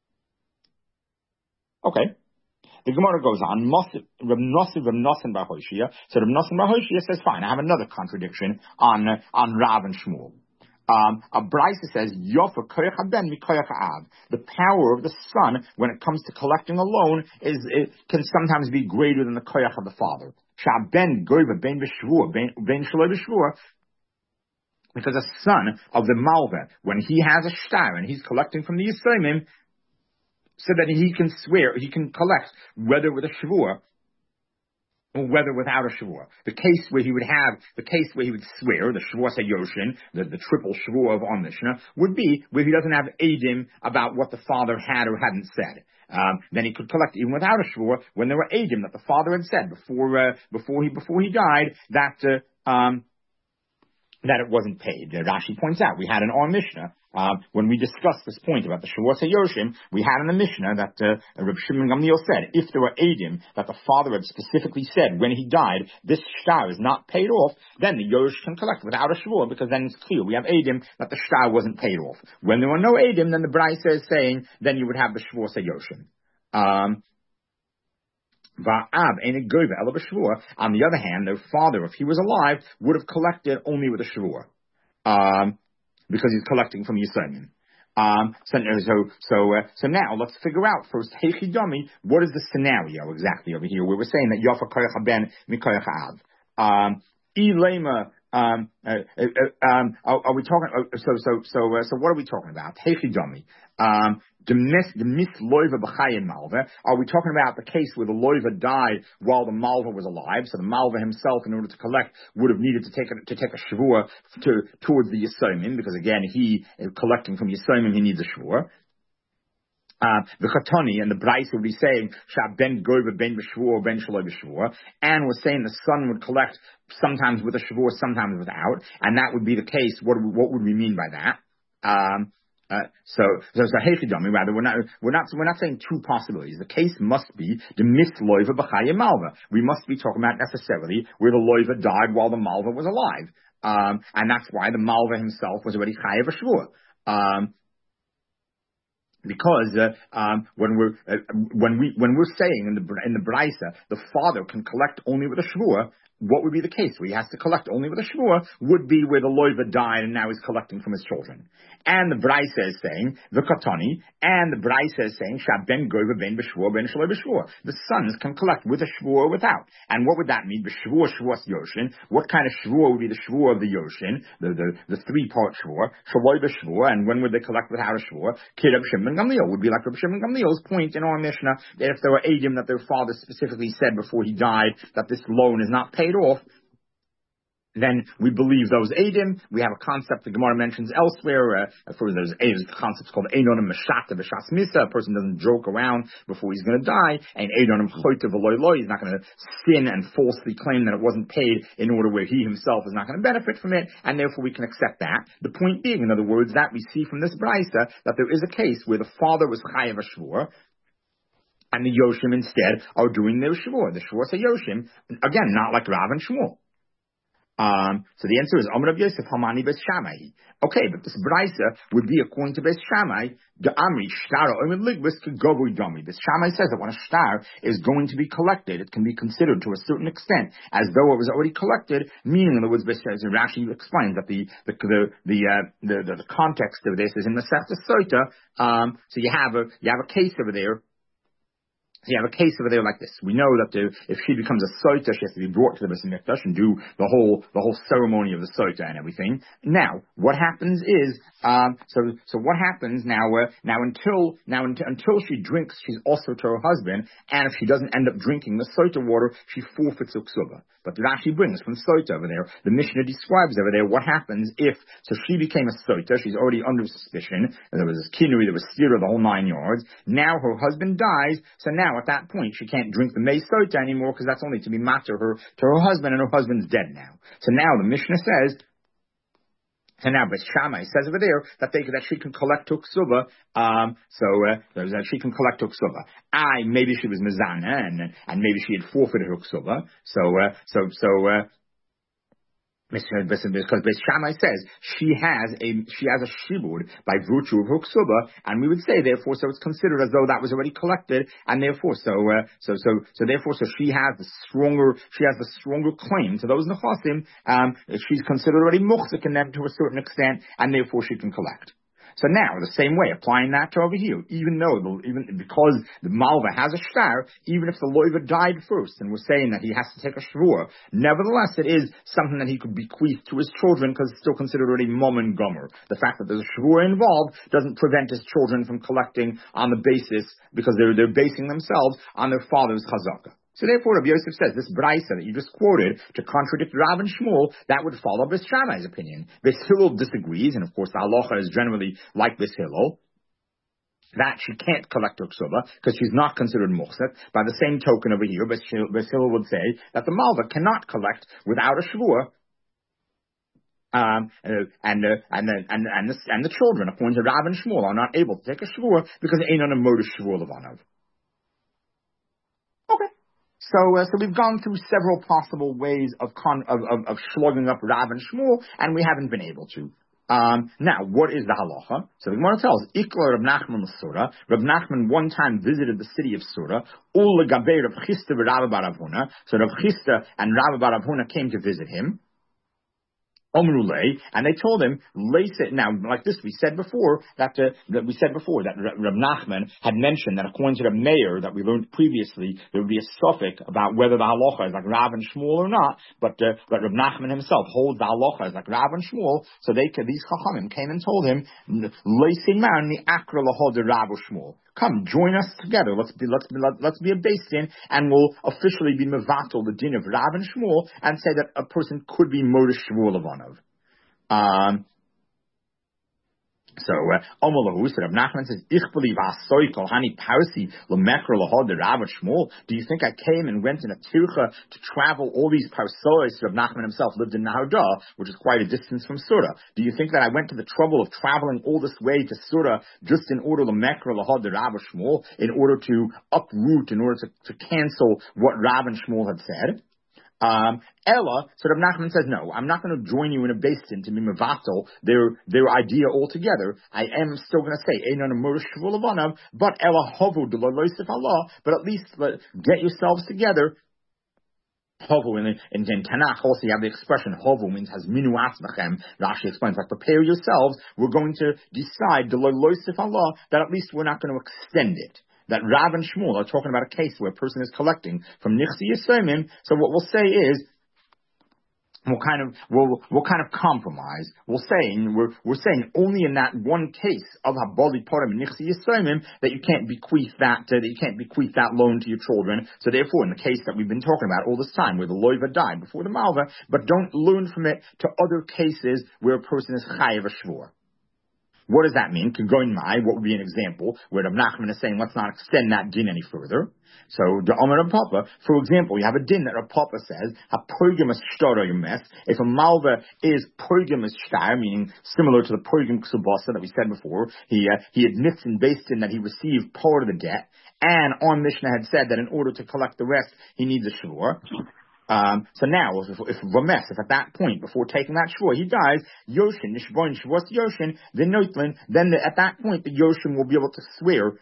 Okay. The Gemara goes on, Rav Nosson bar Hoshea. So Rav Nosson bar Hoshea says, fine, I have another contradiction on Rav and Shmuel. A Brisa says, Yofa koyach haben mikoyach av. The power of the son, when it comes to collecting a loan, can sometimes be greater than the koyach of the father. Sha'ben goyva ben b'shvua, ben shaloi b'shvua. Because a son of the malva, when he has a shtar and he's collecting from the Yisraelim, so that he can swear, he can collect, whether with a shvua, or whether without a shvua. The case where he would swear, the shvua sayoshin, the triple shvua of our Mishnah, would be where he doesn't have edim about what the father had or hadn't said. Then he could collect even without a shvua when there were edim that the father had said before he died that it wasn't paid. Rashi points out, we had in our Mishnah, when we discussed this point about the Shavuos HaYoshim, we had in the Mishnah that Reb Shimon Gamliel said, if there were edim that the father had specifically said when he died, this shtar is not paid off, then the Yosh can collect without a Shavuot, because then it's clear we have edim that the shtar wasn't paid off. When there were no edim, then the Brisa is saying, then you would have the Shavuos HaYoshim. On the other hand, their father, if he was alive, would have collected only with a shvua, because he's collecting from Yisraelim. So now let's figure out first, Heichidami, what is the scenario exactly over here where we're saying that Yafa koyach haben mikoyach av? Ilema. Are we talking? So what are we talking about? Heichidami. The mis loiva b'chayim malva. Are we talking about the case where the loiva died while the malva was alive? So the malva himself, in order to collect, would have needed to take a shvua towards the Yisomim, because again, he collecting from Yisomim, he needs a shvua. The Chatoni and the Brisa would be saying, Shab ben goiva ben b'shvua ben shaloi b'shvua, and was saying the son would collect sometimes with a shvua, sometimes without, and that would be the case. What would we mean by that? So Heichidami, rather, we're not saying two possibilities. The case must be the mis loiva b'chayim malva. We must be talking about necessarily where the loiva died while the malva was alive, and that's why the malva himself was already chayav a shvua. Because when we're saying in the Brisa, the father can collect only with a shvua, what would be the case where he has to collect only with a shvua would be where the loiva died and now he's collecting from his children. And the Brisa is saying, the Katani, and the Brisa is saying, Shab ben goiva ben b'shvua ben shaloi b'shvua. The sons can collect with a shvua or without. And what would that mean? B'shvua shvuas yoshin. What kind of shvua would be the shvua of the yoshin? The three-part shvua. Shaloi b'shvua. And when would they collect without a shvua? Kid Reb Shimon Gamliel would be like Reb Shimon Gamliel's point in our Mishnah, that if there were edim that their father specifically said before he died that this loan is not paid off, then we believe those edim. We have a concept the Gemara mentions elsewhere. For those concepts called einonim meshata v'shas misa. A person doesn't joke around before he's going to die. And einonim choyte v'loy loy. He's not going to sin and falsely claim that it wasn't paid in order where he himself is not going to benefit from it. And therefore we can accept that. The point being, in other words, that we see from this brisa that there is a case where the father was chayav a shvur, and the Yoshim instead are doing their shvur. The shvur say Yoshim, again, not like Rav and Shmuel. So the answer is Amar Rav Yosef Hamani Beis Shammai. Okay, but this brisa would be according to Beis Shammai. The Amri Shtar Omer Ligbis to Govui Dami. Beis Shammai says that when a shtar is going to be collected, it can be considered to a certain extent as though it was already collected. Meaning, in other words, Rashi explains that the context of this is in the Masechta Sota. So you have a case over there So you have a case over there like this. We know that if she becomes a soita, she has to be brought to the Beis Hamikdash and do the whole ceremony of the soita and everything. Now, what happens is, so what happens now? Until she drinks, she's also to her husband, and if she doesn't end up drinking the soita water, she forfeits her ksuba. But Rashi brings from soita over there. The Mishnah describes over there what happens if. So she became a soita. She's already under suspicion. There was this kinui, there was stira, the whole 9 yards. Now her husband dies. So now at that point she can't drink the mei soita anymore because that's only to be matter her to her husband, and her husband's dead now. So now the Mishnah says. So now Beis Shammai says over there that she can collect tuksuba. That she can collect tuksuba. Maybe she was mizana and maybe she had forfeited tuksuba. Because Beis Shammai says she has a shibud by virtue of her ksuba, and we would say therefore, so it's considered as though that was already collected, and therefore, so she has the stronger claim to those nechasim. She's considered already muchzik in them to a certain extent, and therefore she can collect. So now, the same way, applying that to over here, even because the malva has a shtar, even if the loiva died first, and we're saying that he has to take a shvur, nevertheless, it is something that he could bequeath to his children because it's still considered already mom and gomer. The fact that there's a shvur involved doesn't prevent his children from collecting on the basis, because they're basing themselves on their father's chazakah. So therefore, Rabbi Yosef says, this brisa that you just quoted to contradict Rav and Shmuel, that would follow Beis Shammai's opinion. Beis Hillel disagrees, and of course the halacha is generally like Beis Hillel, that she can't collect her ksuba because she's not considered muhsat. By the same token over here, Beis Hillel would say that the malva cannot collect without a shvur. And the children, according to Rav and Shmuel, are not able to take a shvur because they ain't on a motor shvur levanav. So we've gone through several possible ways of slugging up Rav and Shmuel, and we haven't been able to. Now, what is the halacha? So the Gemara tells, Ikla Rab Nachman Surah. Rab Nachman one time visited the city of Surah. Ul Gaber Rav Chisda v'Rav bar Avuna. So Rav Chisda and Rav bar Avuna came to visit him. Omrulei, and they told him, lace it. Now, like this, we said before that Rab Nachman had mentioned that according to the mayor that we learned previously, there would be a suffix about whether the halacha is like Rav and Shmuel or not. But Rab Nachman himself holds the halacha is like Rav and Shmuel. So these chachamim came and told him, lace man the akra lahod Rav or Shmuel. Come, join us together. Let's be a beis din, and we'll officially be mevatel the din of Rav and Shmuel, and say that a person could be moder shmuel levanav. So, Omalahu, so Rav Nachman says, Ich believe Asoy Kol Hani Parsi Lemekra Lahod the Rav Shmuel. Do you think I came and went in a tircha to travel all these parsois? Rav Nachman himself lived in Naharda, which is quite a distance from Surah. Do you think that I went to the trouble of traveling all this way to Surah just in order Lemekra Lahod the Rav Shmuel, in order to uproot, in order to cancel what Rav and Shmuel had said? Ella, so Rav Nachman says, no, I'm not going to join you in a beis din to be mevatel their idea altogether. I am still going to say, Einon Amor Shvul Levanav, but Ella Hovu D'Lo Allah, but at least get yourselves together. Hovu, in Tanakh also you have the expression, Hovu means has minu atzmachem. Rashi explains, like, prepare yourselves, we're going to decide, D'Lo Allah, that at least we're not going to extend it. That Rav and Shmuel are talking about a case where a person is collecting from Nichsi Yisomim. So what we'll say is, we'll kind of compromise. We're saying only in that one case of Habali Parim Nichsi Yisomim that you can't bequeath that loan to your children. So therefore, in the case that we've been talking about all this time, where the loiva died before the malva, but don't learn from it to other cases where a person is chayav a shvur. What does that mean? Kagoin Mai, what would be an example where Rav Nachman is saying, let's not extend that din any further? So, the Omer Rav Papa, for example, you have a din that Rav Papa says, ha-poigemus shtaroyumes, if a malva is poigemus shtar, meaning similar to the poigem ksubasa that we said before, he admits in beis din that he received part of the debt, and on Mishnah had said that in order to collect the rest, he needs a shvur. So now, if at that point, before taking that shvur, he dies, Yoshin, Nishvoin, Shvus Yoshin, then at that point, the Yoshin will be able to swear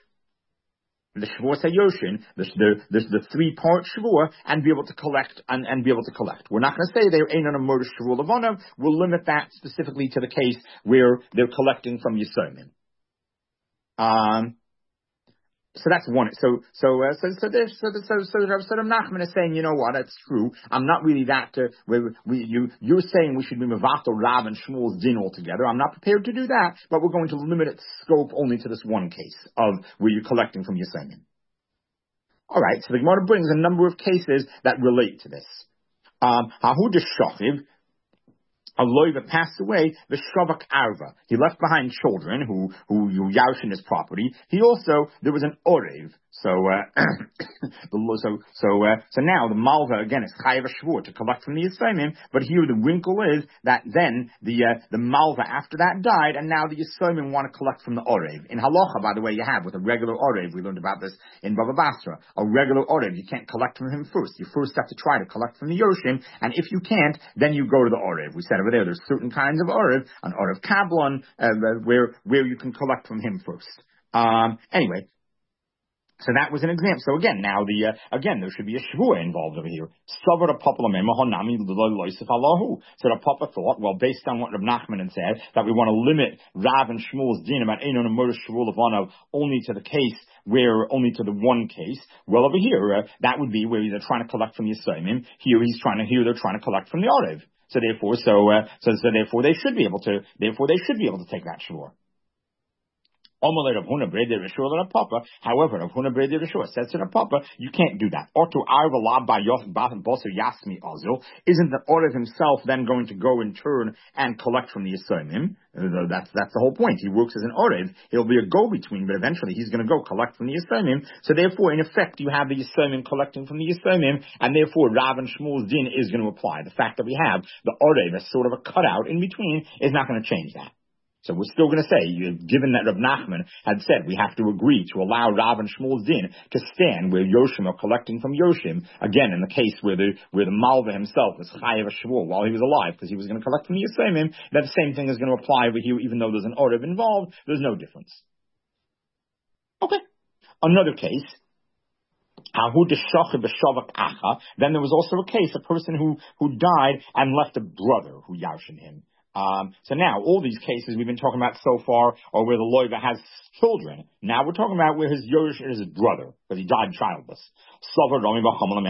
the Shvur Yoshin, the 3-part shvur, and be able to collect, and be able to collect. We're not going to say there ain't on a murder shvur levanav. We'll limit that specifically to the case where they're collecting from Yisomim. So that's one. So Rav Nachman is saying, you know what? That's true. I'm not really that. You're saying we should be mevatel Rav and Shmuel's din altogether. I'm not prepared to do that, but we're going to limit its scope only to this one case of where you're collecting from Yisraelim. All right. So the Gemara brings a number of cases that relate to this. Hahu deshachiv. A loiva passed away, the shavak arva. He left behind children who yarshin his property. There was an orev. So now the malva again is chayav shvur to collect from the Yisraelim. But here the wrinkle is that then the malva after that died, and now the Yisraelim want to collect from the orev. In halacha, by the way, you have with a regular orev. We learned about this in Bava Basra. A regular orev, you can't collect from him first. You first have to try to collect from the yoshim, and if you can't, then you go to the orev. We said over there's certain kinds of orev, an orev kablon, where you can collect from him first. Anyway. So that was an example. So again, now there should be a shvua involved over here. So the Papa thought, well, based on what Rav Nachman had said, that we want to limit Rav and Shmuel's din about Einon and Murder Shvul Levanav only to the one case. Well, over here, that would be where they're trying to collect from the Yisraelim. Here they're trying to collect from the Orev. So therefore they should be able to take that shvua. However, Rav Huna Breder Rishua says to the Papa, you can't do that. Or to isn't the Orev himself then going to go in turn and collect from the Yisraelim? That's the whole point. He works as an Orev. He'll be a go-between, but eventually he's going to go collect from the Yisraelim. So therefore, in effect, you have the Yisraelim collecting from the Yisraelim, and therefore Rav and Shmuel's din is going to apply. The fact that we have the Orev as sort of a cutout in between is not going to change that. So we're still going to say, given that Rav Nachman had said we have to agree to allow Rav and Shmuel's din to stand where Yoshim are collecting from Yoshim, again, in the case where the Malva himself was chayav shvur while he was alive, because he was going to collect from the Yisraelim, that the same thing is going to apply over here, even though there's an Orev involved, there's no difference. Okay. Another case. Then there was also a case, a person who died and left a brother who yarshin him. So now, all these cases we've been talking about so far are where the loiva has children. Now we're talking about where his Yerush is his brother, because he died childless. So Rami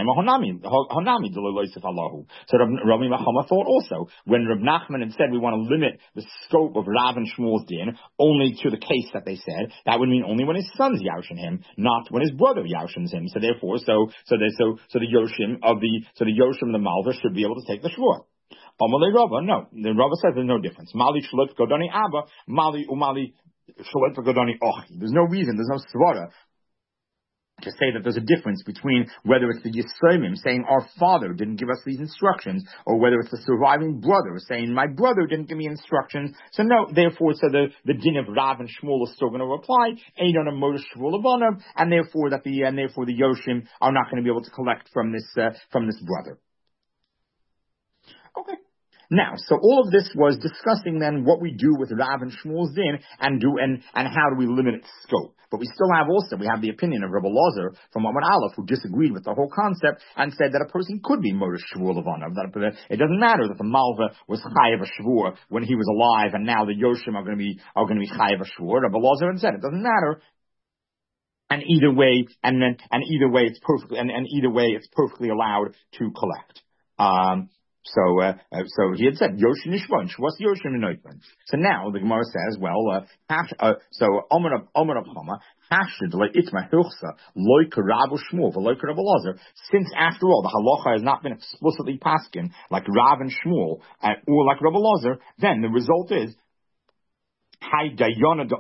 Bachama thought also, when Rav Nachman had said we want to limit the scope of Rav and Shmuel's din only to the case that they said, that would mean only when his sons yarshin him, not when his brother yarshins him. So therefore, the Yoshim of the Malva should be able to take the shvur. No. The Rava says there's no difference. Mali shlot godani abba, mali umali shlot godani ochi. There's no reason, there's no svara to say that there's a difference between whether it's the Yisraelim saying our father didn't give us these instructions, or whether it's the surviving brother saying my brother didn't give me instructions. So no, therefore, the din of Rav and Shmuel is still going to apply. Einon and Murder Shvul Levanav, and therefore the Yoshim are not going to be able to collect from this brother. Okay. Now, so all of this was discussing then what we do with Rav and Shmuel's din and how do we limit its scope. But we have the opinion of Rabbi Lozer from Amud Aleph, who disagreed with the whole concept and said that a person could be Murder Shvur Levanav. That it doesn't matter that the Malva was chayav shvur when he was alive, and now the Yoshim are going to be chayav shvur. Rabbi Lozer had said it doesn't matter. And either way it's perfectly allowed to collect. So he had said Yoshim Nishvan, what's Yoshim Nishvan? So now the Gemara says, well, Omer of Chama, Hashid like Itma Hilchsa, Loik Rabu Shmuel, Loik Rabbi Lozer. Since after all the halacha has not been explicitly paskin like Rav and Shmuel or like Rabbi Lozer, then the result is then if a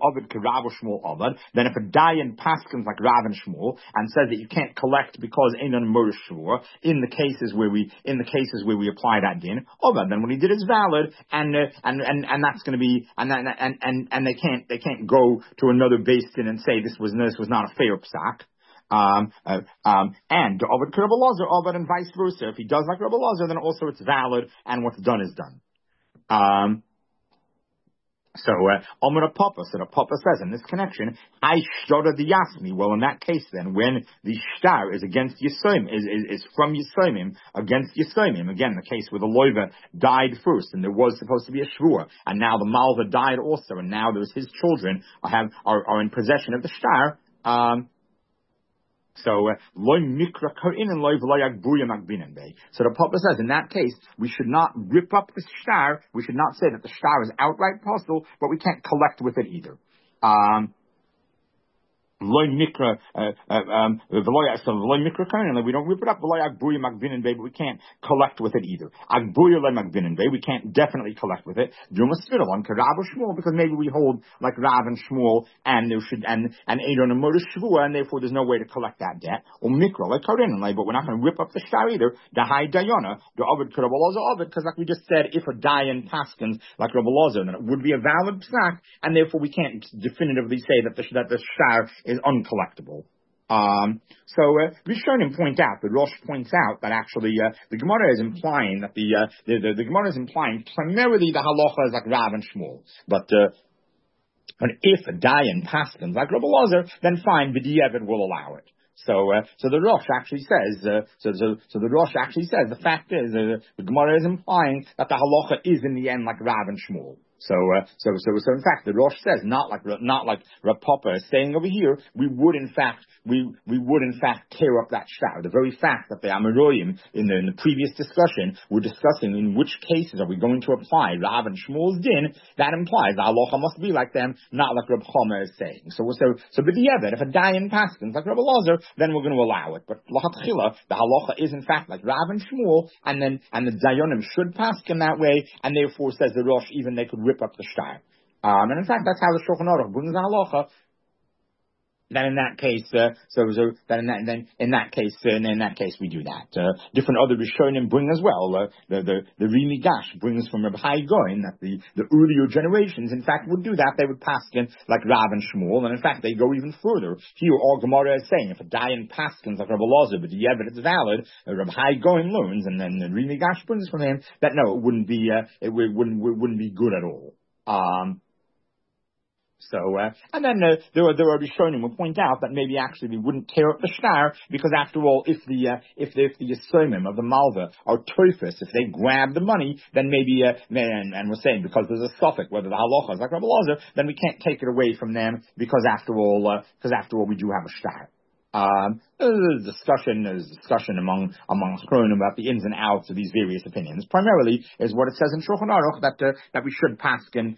dayan paskins like Rav and Shmuel and says that you can't collect because Einon Murder Shvur in the cases where we apply that din, then what he did is valid, and that's going to be and they can't go to another beis din and say this was not a fair psak. And the Ovid Rabbi Lozer, Ovid, and vice versa. If he does like Rabbi Lozer, then also it's valid, and what's done is done. So the Papa says in this connection, I shtada the Yasmi. Well, in that case, then, when the shtar is against Yisraelim, is from Yisraelim against Yisraelim, again, the case where the loiva died first, and there was supposed to be a shvur, and now the malva died also, and now there's his children are in possession of the shtar. So loy mikra karin and loy v'loy agbuya magbinin bay. So the Papa says in that case we should not rip up the shtar. We should not say that the shtar is outright possible, but we can't collect with it either. Loy mikra, loy mikra kain, we don't rip it up. Loy agbuya magbinin bay, but we can't collect with it either. Agbuya loy magbinin bay, we can't definitely collect with it. Duma spittle on Rav or Shmuel, because maybe we hold like Rav and Shmuel, and there should and Adon and Murder Shvua, and therefore there's no way to collect that debt. Or mikra like karin, but we're not going to rip up the shtar either. The high dayana, the ovid Rabbi Elazar ovid, because like we just said, if a dayan paskins like Rabbi Elazar, then it would be a valid psak, and therefore we can't definitively say that the shtar is uncollectible. So Rishonim point out, the Rosh points out that actually the Gemara is implying that the Gemara is implying primarily the halacha is like Rav and Shmuel, but if a dayan paskins like Rabbi Elazar, then fine, B'diavad will allow it. So the Rosh actually says, so the Rosh actually says the fact is the Gemara is implying that the halacha is in the end like Rav and Shmuel. So in fact, the Rosh says not like Rav Papa is saying over here. We would in fact tear up that shtar. The very fact that the Amoraim in the previous discussion were discussing in which cases are we going to apply Rav and Shmuel's din, that implies the halacha must be like them, not like Rav Chama is saying. So b'diavad, if a dayan paskins like Rav Elazar, then we're going to allow it. But l'chatchila, the halacha is in fact like Rav and Shmuel, and the dayanim should paskin that way, and therefore says the Rosh even they could rip up the shtar. And in fact, that's how the Shulchan Aruch brings the halacha. Then in that case, in that case we do that. Different other Rishonim bring as well. The Rimi Gash brings from Rabbi Hai Goin that the earlier generations, in fact, would do that. They would paskin like Rav and Shmuel, and in fact, they go even further. Here, all Gemara is saying if a dayan paskins like Rabbi Elazar, but the evidence is valid, Rabbi Hai Goin learns, and then the Rimi Gash brings from him that no, it wouldn't be good at all. And then there are Rishonim who point out that maybe actually we wouldn't tear up the shtar because after all, if the Yisomim of the Malva are toifus, if they grab the money, then maybe and we're saying because there's a suffix whether the halacha is like Rabbi Elazar, then we can't take it away from them because after all we do have a shtar. There's discussion among Chronim about the ins and outs of these various opinions. Primarily is what it says in Shulchan Aruch that we should paskin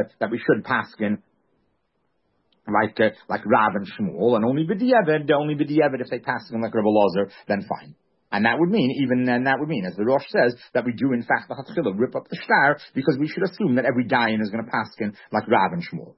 like Rav and Shmuel, and only b'diavad if they pass them like Rabbi Elazar, then fine. And that would mean, as the Rosh says, that we do in fact the rip up the shtar, because we should assume that every dayan is going to paskin like Rav and Shmuel.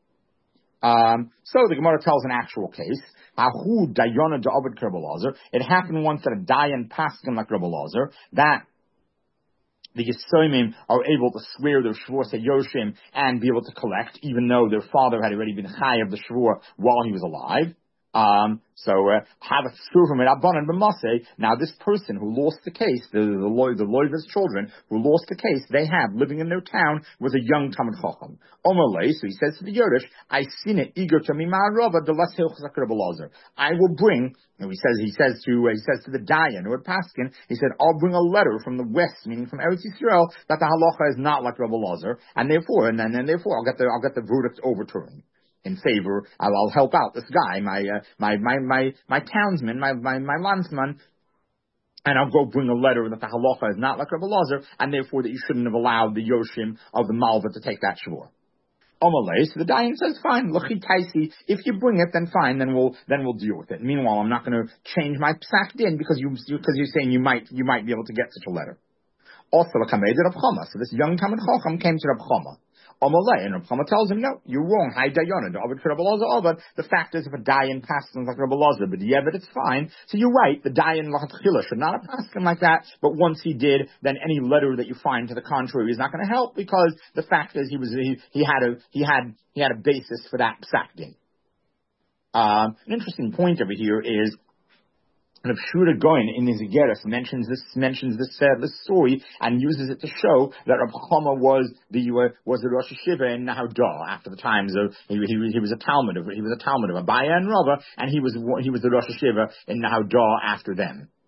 So the Gemara tells an actual case. Ahu dayana da'abed Rabbi Elazar. It happened once that a dayan paskin like Rabbi Elazar, that the Yisomim are able to swear their Shvur Yoshim and be able to collect, even though their father had already been Chai of the Shvur while he was alive. Have a Shuvim at Abanan B'Maseh. Now this person who lost the case, the Loiva's children who lost the case, they have, living in their town, was a young Talmid Chacham. Omalei, so he says to the Yorush, I seen it eager to me ma'arava the less hilchak Rabbi Elazar. I will bring, and he says to the Dayan or Paskin, he said, I'll bring a letter from the west, meaning from Eretz Yisrael, that the halacha is not like Rabbi Elazar, and therefore I'll get the verdict overturned. In favor, I'll help out this guy, my townsman, my landsman, and I'll go bring a letter that the halacha is not like Rabbi Elazar, and therefore that you shouldn't have allowed the Yoshim of the Malva to take that shvur. Omalei, so the Dayan says, fine, L'chi Taisi, if you bring it, then fine, then we'll deal with it. Meanwhile, I'm not going to change my psak din because you're saying you might be able to get such a letter. Also, Rav Chama, so this young Talmid Chacham came to Rav Chama. Omalei, and Rav Chama tells him, no, you're wrong. Hi Dayana, the fact is, if a Dayan passes like Rabbi Elazar, but it's fine. So you're right, the Dayan L'chatchila should not have passed him like that, but once he did, then any letter that you find to the contrary is not going to help, because the fact is he had a basis for that psak din. An interesting point over here is Rav Shura Goin in his Igeres mentions this story and uses it to show that Rav Chama was the Rosh Hashiva in Nahaudah after the times of he was a Talmud of Abaya and Rava, and he was the Rosh Hashiva in Nahaudah after them.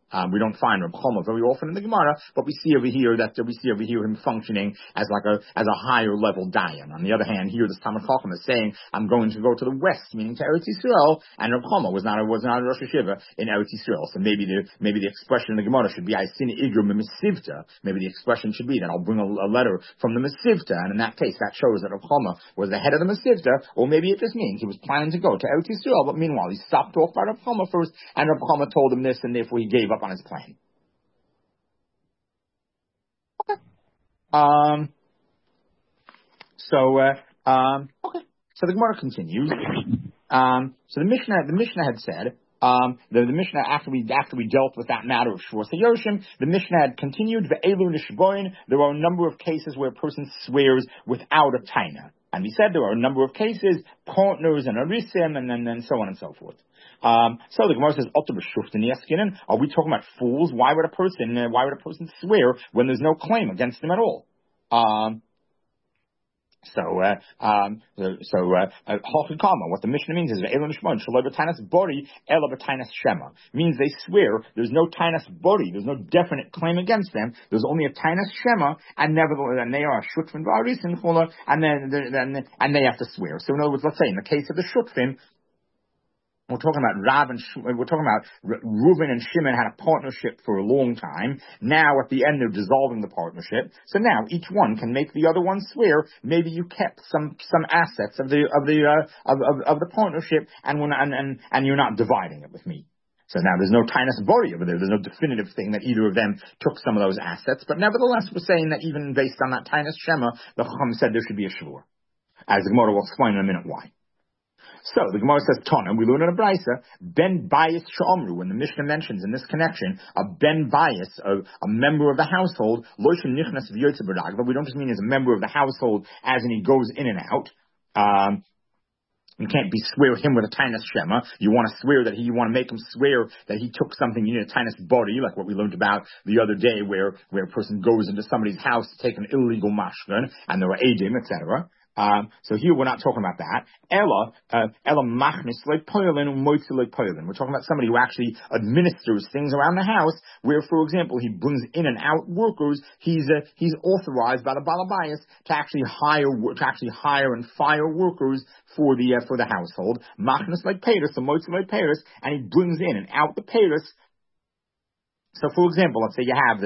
We don't find Reb Chama very often in the Gemara, but we see over here him functioning as a higher level dayan. On the other hand, here the Talmid Chacham is saying, I'm going to go to the west, meaning to Eretz Yisrael, and Reb Chama was not a Rosh Hashiva in Eretz Yisrael. So maybe the expression in the Gemara should be, I sin igrum Mesivta. Maybe the expression should be that I'll bring a letter from the Mesivta, and in that case, that shows that Reb Chama was the head of the Mesivta, or maybe it just means he was planning to go to Eretz Yisrael, but meanwhile he stopped off by Reb Chama first, and Reb Chama told him this, and therefore he gave up on his plan. Okay. Okay. So the Gemara continues. So the Mishnah had said, the Mishnah, after we dealt with that matter of Shvur Yoshim, the Mishnah had continued, Ve'elu Nishboin, there are a number of cases where a person swears without a taina. And we said there are a number of cases, partners and arisim, and then so on and so forth. So the Gemara says, are we talking about fools? Why would a person swear when there's no claim against them at all? What the Mishnah means is means they swear there's no tainas bori, there's no definite claim against them, there's only a tainas shema, and nevertheless, and they are shutfin v'arisin, and they have to swear. So in other words, let's say in the case of the shutfin, we're talking about Reuven and Shimon had a partnership for a long time. Now at the end they're dissolving the partnership. So now each one can make the other one swear. Maybe you kept some assets of the partnership, and you're not dividing it with me. So now there's no tainus bori over there. There's no definitive thing that either of them took some of those assets. But nevertheless, we're saying that even based on that tainus shema, the Chacham said there should be a shvur. As the Gemara will explain in a minute why. So the Gemara says, Tana, we learn in a Brisa, Ben Bias Sha'amru, when the Mishnah mentions in this connection a Ben Bias, a member of the household, Loishim Nichnas V'yotze B'Rag, but we don't just mean as a member of the household as in he goes in and out. You can't swear him with a tainus shema. You want to make him swear that he took something. You need a tainus body, like what we learned about the other day, where a person goes into somebody's house to take an illegal mashkan, and there are edim, etc. So here we're not talking about that. Ella machnis le'poilin u'moitzi le'poilin. We're talking about somebody who actually administers things around the house, where, for example, he brings in and out workers. He's authorized by the balabayas to actually hire and fire workers for the household. Machnis le'peiros, the moitzi le'peiros, and he brings in and out the peiros. So, for example, let's say you have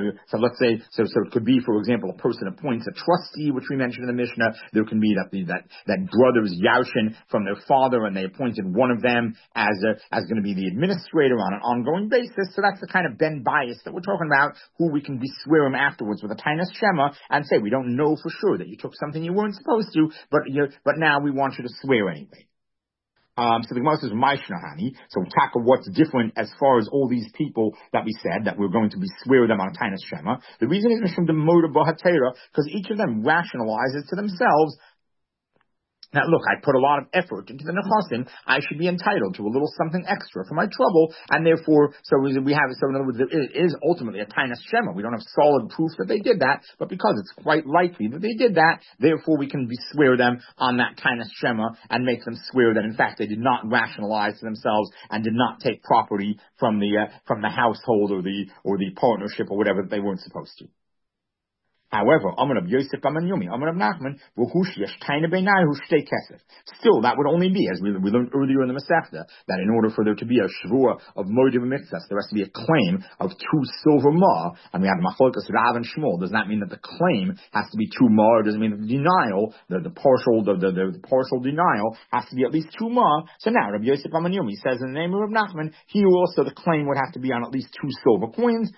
so it could be, for example, a person appoints a trustee, which we mentioned in the Mishnah. There can be that brothers Yaushin from their father, and they appointed one of them as going to be the administrator on an ongoing basis. So that's the kind of ben bias that we're talking about, who we can swear him afterwards with a tainus shema and say, we don't know for sure that you took something you weren't supposed to, but now we want you to swear anyway. So the Gemara says, Maishnahani. So tackle what's different as far as all these people that we said that we're going to swear them on a tainus shema. The reason is from the mode of Bahatera, because each of them rationalizes to themselves that, look, I put a lot of effort into the nechasim, I should be entitled to a little something extra for my trouble, and therefore, so in other words, it is ultimately a tainus shema. We don't have solid proof that they did that, but because it's quite likely that they did that, therefore we can swear them on that tainus shema and make them swear that in fact they did not rationalize to themselves and did not take property from the household or the partnership or whatever that they weren't supposed to. However, Amar Rab Yosef Amar Yumi, Amar Rab Nachman, still, that would only be, as we learned earlier in the Masechta, that in order for there to be a shvua of moed v'mitzvahs, there has to be a claim of 2 silver ma, and we have Machlokes Rav and Shmuel. Does that mean that the claim has to be 2 ma, or does it mean that the denial, the partial denial, has to be at least 2 ma? So now, Rab Yosef Amar Yumi says in the name of Rab Nachman, here also the claim would have to be on at least 2 silver coins.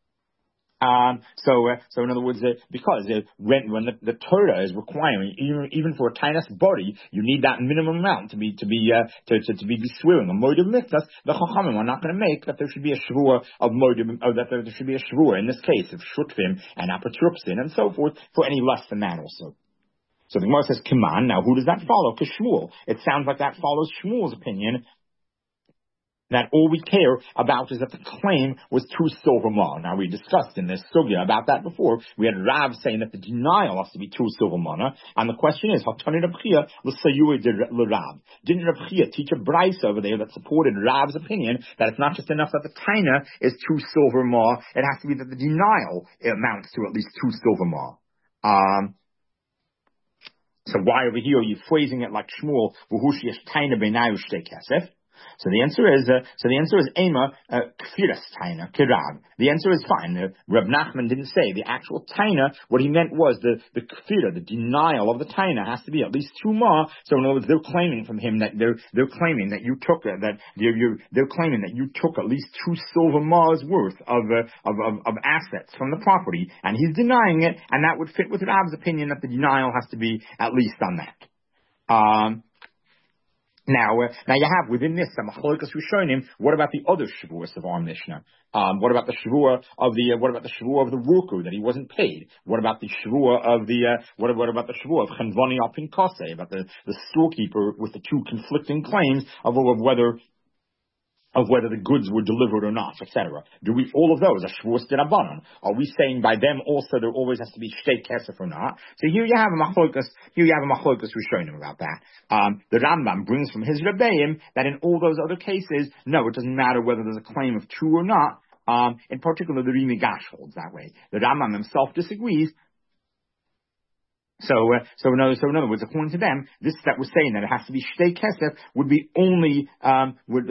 So in other words, because when the Torah is requiring, even for a tainus body, you need that minimum amount to be swearing a moed of mitzvahs. The Chachamim are not going to make that there should be a shvua of moed, or that there should be a shvua in this case of shutfim and apatrupsin and so forth for any less than that also. So the Gemara says, Kiman. Now, who does that follow? Kishmuel. It sounds like that follows Shmuel's opinion. that all we care about is that the claim was 2 silver ma. Now, we discussed in this sugya about that before. We had Rav saying that the denial has to be 2 silver mana, and the question is, didn't Rav Chia teach a brisa over there that supported Rav's opinion that it's not just enough that the taina is 2 silver ma, it has to be that the denial amounts to at least 2 silver ma. So why over here are you phrasing it like Shmuel, v'hushi yesh taina beinayu shtei kesef? So the answer is Ema Kfiras Taina Kirab. The answer is fine. Reb Nachman didn't say the actual Taina. What he meant was the Kfira, the denial of the Taina has to be at least 2 ma. So in other words, they're claiming from him that they're claiming that you took they're claiming that you took at least 2 silver ma's worth of assets from the property, and he's denying it, and that would fit with Rab's opinion that the denial has to be at least on that. Now you have within this some machlokas rishonim. What about the other shavuos of our Mishnah? What about the shavua of the worker that he wasn't paid? What about the shavua of the what about the shavua of Chanvani Alpin Kase, about the storekeeper with the 2 conflicting claims of whether the goods were delivered or not, etc. Do we all of those are shvuos derabanan? Are we saying by them also there always has to be shtei kesef or not? So here you have a machlokas rishonim about that. The Rambam brings from his Rebbeim that in all those other cases, no, it doesn't matter whether there's a claim of 2 or not. In particular, the Rimi Gash holds that way. The Rambam himself disagrees. So in other words, according to them, this that we're saying that it has to be shtei kesef would be only by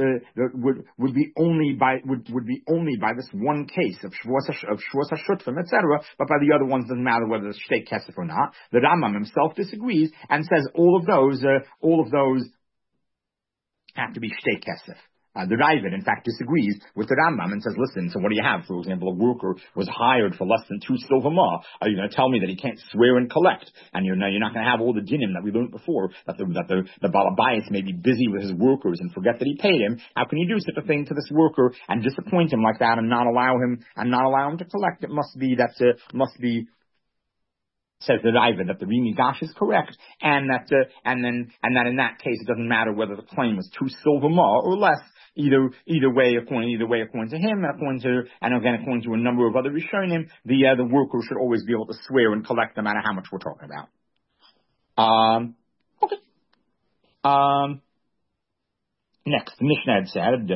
this one case of shvuos hashutfim, etc. But by the other ones, doesn't matter whether it's shtei kesef or not. The Rambam himself disagrees and says all of those have to be shtei kesef. The Ravid, in fact, disagrees with the Rambam and says, listen, so what do you have? For example, a worker was hired for less than 2 silver ma. Are you going to tell me that he can't swear and collect? And you're not going to have all the dinim that we learned before, that the Balabayas may be busy with his workers and forget that he paid him. How can you do such a thing to this worker and disappoint him like that and not allow him to collect? It must be says the Ravid that the Rimi Gash is correct, and that in that case it doesn't matter whether the claim is 2 silver ma or less. Either way, according to him, according to a number of other Rishonim, the worker should always be able to swear and collect no matter how much we're talking about. Okay. Next, the Mishnah had said,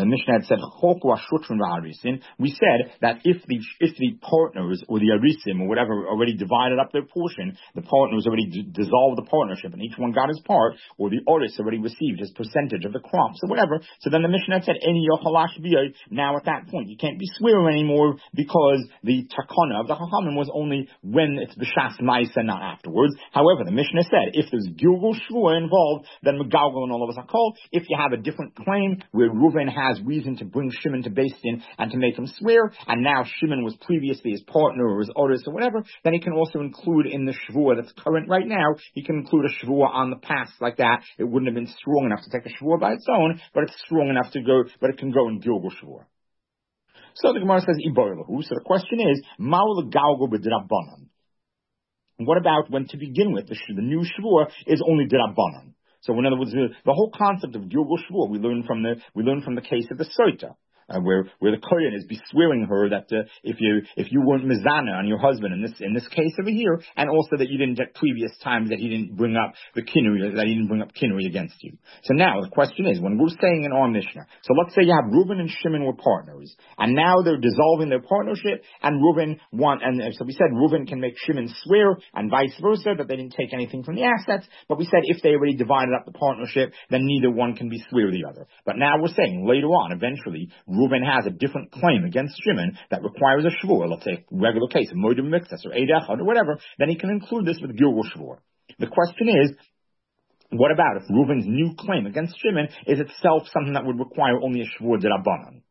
we said that if the partners or the Arisim or whatever already divided up their portion, the partners already dissolved the partnership and each one got his part, or the Oris already received his percentage of the crops or whatever, so then the Mishnah had said, now at that point, you can't be swearing anymore because the takana of the Chachamim was only when it's b'shas ma'isa, not afterwards. However, the Mishnah said, if there's Gilgul Shvua involved, then Megalgal and all of us are called. If you have a different claim where Reuven has reason to bring Shimon to Beis Din and to make him swear, and now Shimon was previously his partner or his oris or whatever, then he can also include in the Shvua that's current right now, he can include a Shvua on the past like that. It wouldn't have been strong enough to take a Shvua by its own, but it's strong enough to go, but it can go in Gilgul Shvua. So the Gemara says, Iboilahu. So the question is, Ma'ul Galgo b'Drabbanan. What about when to begin with, the new Shvua is only Drabanan? So in other words, the whole concept of Gilgul Shvua we learn from the case of the Soita. Where the Kohen is beswearing her that if you weren't mizana on your husband in this case over here, and also that you didn't at previous times that he didn't bring up kinui against you. So now the question is, when we're saying in our Mishnah, so let's say you have Reuben and Shimon were partners, and now they're dissolving their partnership, and so we said Reuben can make Shimon swear, and vice versa, that they didn't take anything from the assets, but we said if they already divided up the partnership, then neither one can beswear the other. But now we're saying later on, eventually, Reuben has a different claim against Shimon that requires a shvur. Let's say regular case, a moedim mixas or eid echad or whatever. Then he can include this with gilgul shvur. The question is, what about if Reuben's new claim against Shimon is itself something that would require only a shvur d'Rabbanan?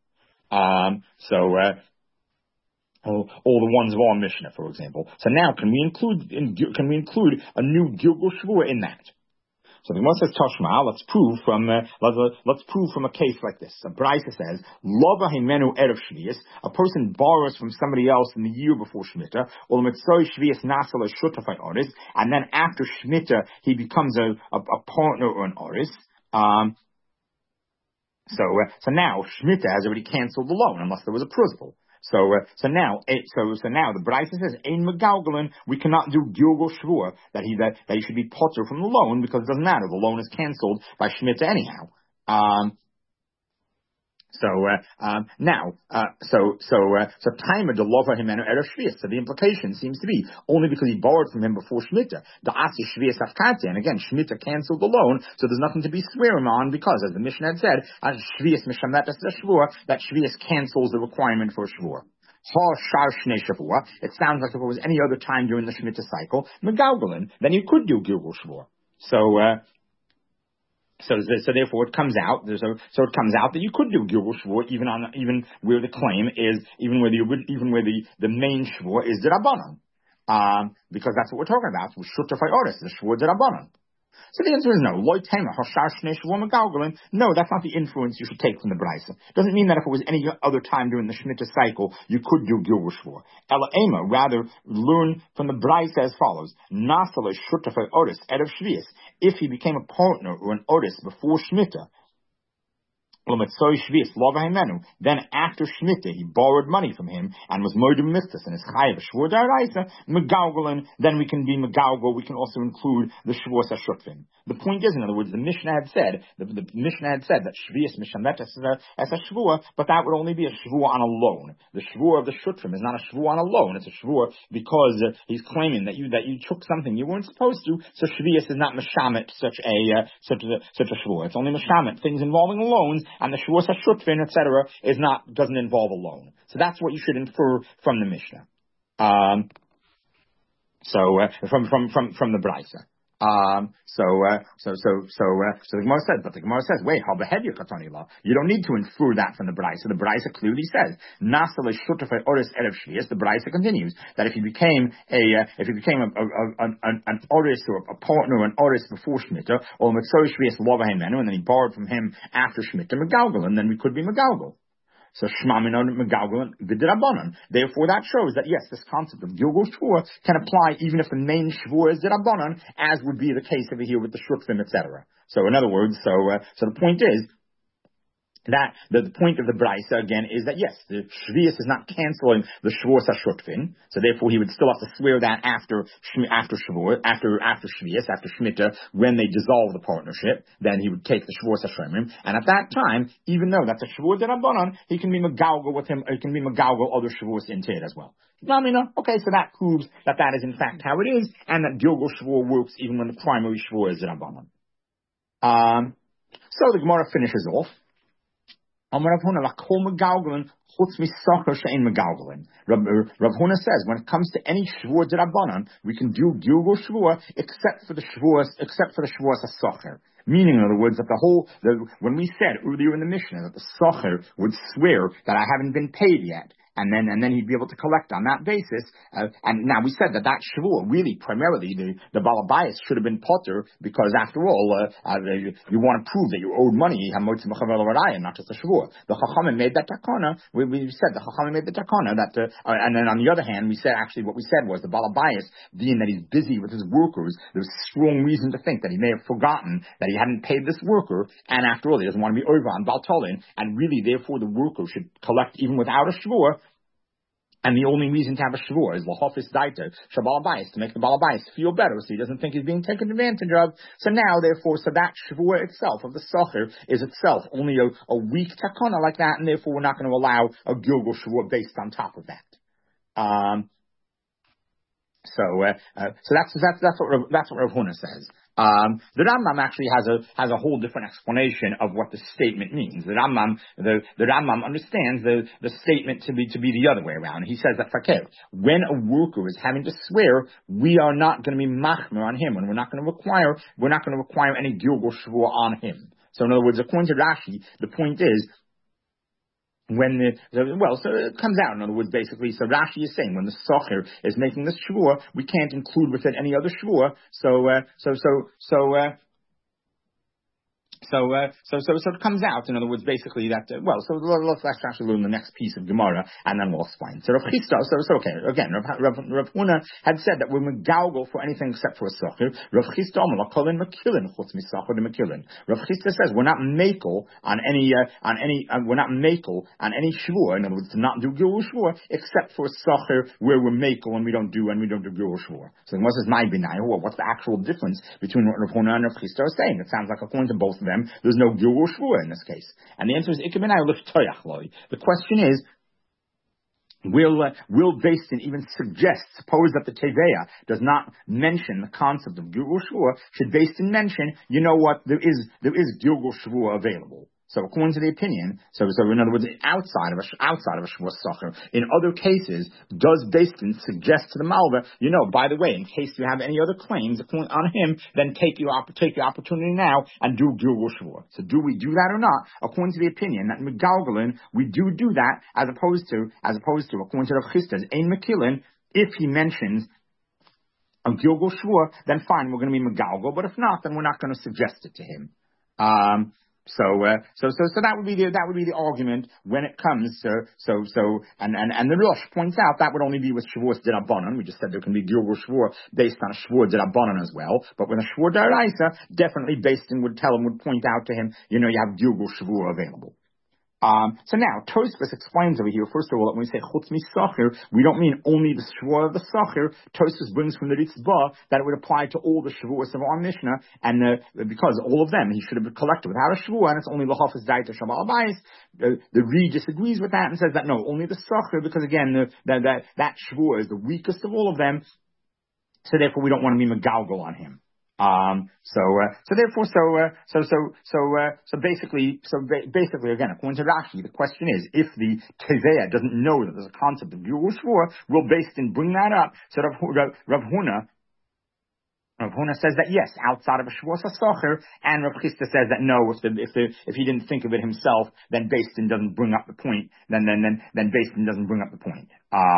All the ones of our Mishnah, for example. So now, can we include a new gilgul shvur in that? So the Gemara says, Tashma, let's prove from a case like this. A Brisa says, Lova himenu erev shvius, a person borrows from somebody else in the year before Shemitah, or mitzvah shvius nasal shutafai oris, and then after Shemitah he becomes a partner or an oris. So now Shmita has already canceled the loan unless there was a prusbal. So now the Braisa says Ein Megalgalin, we cannot do Gilgal Shvua that he should be potter from the loan because it doesn't matter, the loan is canceled by Shmita anyhow. So Timer de Lova Himenu Erev Shvius. So the implication seems to be only because he borrowed from him before Shemitah. The Asi Shvius Afkate, and again Shemitah canceled the loan, so there's nothing to be swearing on because, as the Mishnah had said, Shvius Mishametas Shvua, that Shvius cancels the requirement for Shvua. It sounds like if it was any other time during the Shemitah cycle, Megalgalin, then you could do Gilgal Shvua. So therefore it comes out. So it comes out that you could do Gilgal Shvua even where the claim is even where the main Shvua is the Rabbanon, because that's what we're talking about. Shutafai Oris, the Shvua the Rabbanon. So the answer is no. No, that's not the inference you should take from the Braisa. Doesn't mean that if it was any other time during the Shemitah cycle, you could do Gilgal Shvua. Ela Ema, rather, learn from the Braisa as follows. Nasale Shutafai Oris Erev Shvius. If he became a partner or an Oris before Shemitah, then after Shemitah he borrowed money from him and was moed b'mitzvahs and is chayav shvur daraisa megalgalin. Then we can be megalgal. We can also include the shvur sashutfim. The point is, in other words, the Mishnah had said that shvius mishamet as a shvur, but that would only be a shvur on a loan. The shvur of the shutfim is not a shvur on a loan. It's a shvur because he's claiming that you took something you weren't supposed to. So shvius is not mishamet such a shvur. It's only mishamet things involving loans. And the Shavuos HaShutfin, etc., doesn't involve a loan. So that's what you should infer from the Mishnah. From the Braisa. So the Gemara says, wait, you don't need to infer that from the Braisa. The Braisa clearly says, the Braisa continues that if he became an oris or a partner or an oris before Shemitah, or and then he borrowed from him after Shemitah, Megalgal, and then we could be Megalgal. So Shmaminon Megalgal B'Dirabanan. Therefore, that shows that yes, this concept of Gilgal Shvur can apply even if the main Shvur is Dirabanan, as would be the case over here with the Shutfim, etc. So, in other words, so the point is that the point of the Braisa again is that yes, the Shvius is not canceling the Shvur Sashutfin, so therefore he would still have to swear that after Shvur, after Shvius, after Shemitah, when they dissolve the partnership, then he would take the Shvur Sashemim, and at that time, even though that's a Shvur Derabanan, he can be Megalgal with him, he can be Megalgal other Shvuos into it as well. Okay, so that proves that is in fact how it is, and that Gilgal Shvur works even when the primary Shvur is Derabanan. So the Gemara finishes off. Rav Huna says when it comes to any shvur d'Rabbanan, we can do Gilgal Shvur except for the shvur hasocher. Meaning, in other words, that when we said earlier in the Mishnah that the socher would swear that I haven't been paid yet, and then he'd be able to collect on that basis. And now we said that shvur really primarily the balabayas should have been potter because after all you want to prove that you owed money, not just a shvur. The Chachamim made that takana. We said the Chachamim made the takana that, and then on the other hand we said actually what we said was the balabayas, being that he's busy with his workers, there's strong reason to think that he may have forgotten that he hadn't paid this worker, and after all he doesn't want to be over on Baltolin, and really therefore the worker should collect even without a shvur. And the only reason to have a shvur is lahofis daita shabalabais, to make the balabais feel better, so he doesn't think he's being taken advantage of. So now, therefore, that shvur itself of the socher is itself only a weak takana like that, and therefore we're not going to allow a Gilgal shvur based on top of that. So that's what Rav Huna says. The Rambam actually has a whole different explanation of what the statement means. The Rambam understands the statement to be the other way around. He says that when a worker is having to swear, we are not going to be machmer on him, and we're not going to require any Gilgal shvur on him. So in other words, according to Rashi, the point is, so it comes out, in other words, basically, so Rashi is saying when the socher is making this shvur, we can't include with it any other shvur, So it comes out, in other words, basically that, let's actually learn the next piece of Gemara, and then we'll explain. So Rav Chisda, okay, again, Rav Huna had said that we're megalgal for anything except for a socher. Rav Chisda Amar Kolin Makilin Chutz Misacher de Makilin. Rav Chisda says we're not makel on any shvur, in other words, to not do Gilul Shvur, except for a socher where we're makel and we don't do Gilul Shvur. So the Gemara says, my binai, what's the actual difference between what Rav Huna and Rav Chisda are saying? It sounds like according to both of them, there's no Gilul Shvur in this case. And the answer is, the question is, will Beis Din even suggest, suppose that the Teveya does not mention the concept of Gilgul Shvur, should Beis Din mention, you know what, there is Gilgul Shvur available. So according to the opinion, so in other words, outside of a Shvur Socher, in other cases, does Beis Din suggest to the Malva, you know, by the way, in case you have any other claims on him, then take your opportunity now and do Gilgul Shvur. So do we do that or not? According to the opinion that Megalgalin, we do that, as opposed to according to Rav Chisda's Ein Mekilin, if he mentions a Gilgul Shvur, then fine, we're going to be Megalgal, but if not, then we're not going to suggest it to him. So that would be the argument when it comes to, and the Rosh points out that would only be with Shavuos D'Rabbanan. We just said there can be Gilgul Shvur based on a Shvur D'Rabbanan as well, but with a Shvur D'Oraisa, definitely Beis Din would point out to him, you know, you have Gilgul Shvur available. So now, Tosfos explains over here, first of all, that when we say Chutz Misacher, we don't mean only the Shvur of the Sacher. Tosfos brings from the Ritzbah that it would apply to all the Shavuos of our Mishnah, and because all of them, he should have collected without a Shvur, and it's only L'Hafez Daita Shabbal Bayis. The Reed disagrees with that and says that no, only the Sacher, because again, that Shvur is the weakest of all of them, so therefore we don't want to be Megalgal on him. Basically, again, according to Rashi, the question is, if the Teveya doesn't know that there's a concept of Gilgul Shvur, will Beis Din bring that up? So Rav Huna says that yes, outside of a Shavuos HaSocher, and Rav Chisda says that no, if he didn't think of it himself, then Beis Din doesn't bring up the point. Then Beis Din doesn't bring up the point.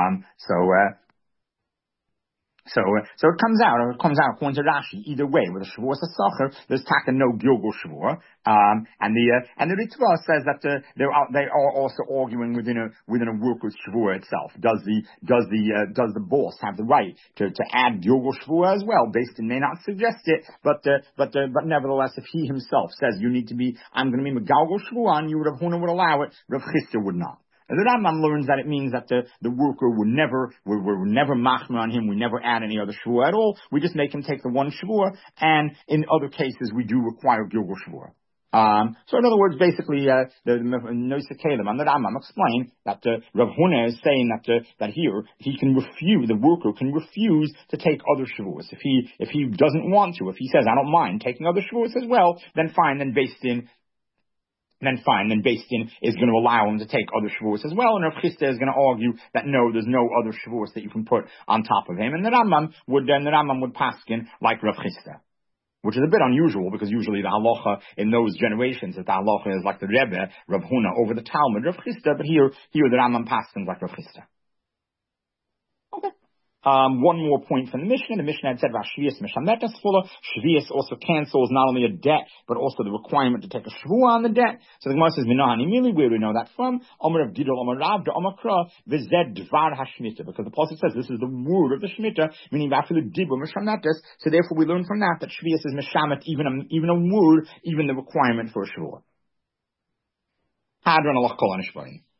So it comes out according to Rashi, either way, with a Shavuos HaSacher, there's taka no Gilgul Shvur, and the Ritzvah says that they are also arguing within a worker's Shvur itself. Does the boss have the right to add Gilgul Shvur as well? Beis Din may not suggest it, but nevertheless, if he himself says I'm going to be Megalgal Shvur on you, Rav Huna would allow it, Rav Chisda would not. The Rambam learns that it means that the worker would never machmer on him. We never add any other shvur at all. We just make him take the one shvur, and in other cases we do require Gilgul Shvur. So in other words, basically, the Noisa Kalim and the Rambam explain that Rav Huna is saying that here the worker can refuse to take other shvuos. If he doesn't want to, if he says I don't mind taking other shvuos as well, then fine, then Beis Din is going to allow him to take other Shavuos as well, and Rav Chisda is going to argue that no, there's no other Shavuos that you can put on top of him, and the Rambam would paskin like Rav Chisda, which is a bit unusual, because usually the halacha in those generations, that the halacha is like the Rebbe, Rav Huna, over the Talmud, Rav Chisda, but here the Rambam paskins like Rav Chisda. Okay. One more point from the Mishnah. The Mishnah had said about Shvius Meshametas Fuller. Shvius also cancels not only a debt, but also the requirement to take a Shvua on the debt. So the Gemara says, Minahani Mili, where do we know that from? Omer of Gidol, Omer Rav, the Omer Kra, Vized Dvar HaShmita, because the Apostle says this is the word of the Shmita, meaning Vafilu Dibur Meshametas. So therefore we learn from that Shvius is Meshamet, even a word, even the requirement for a Shvua. Hadron Allah Kol Anishbarim.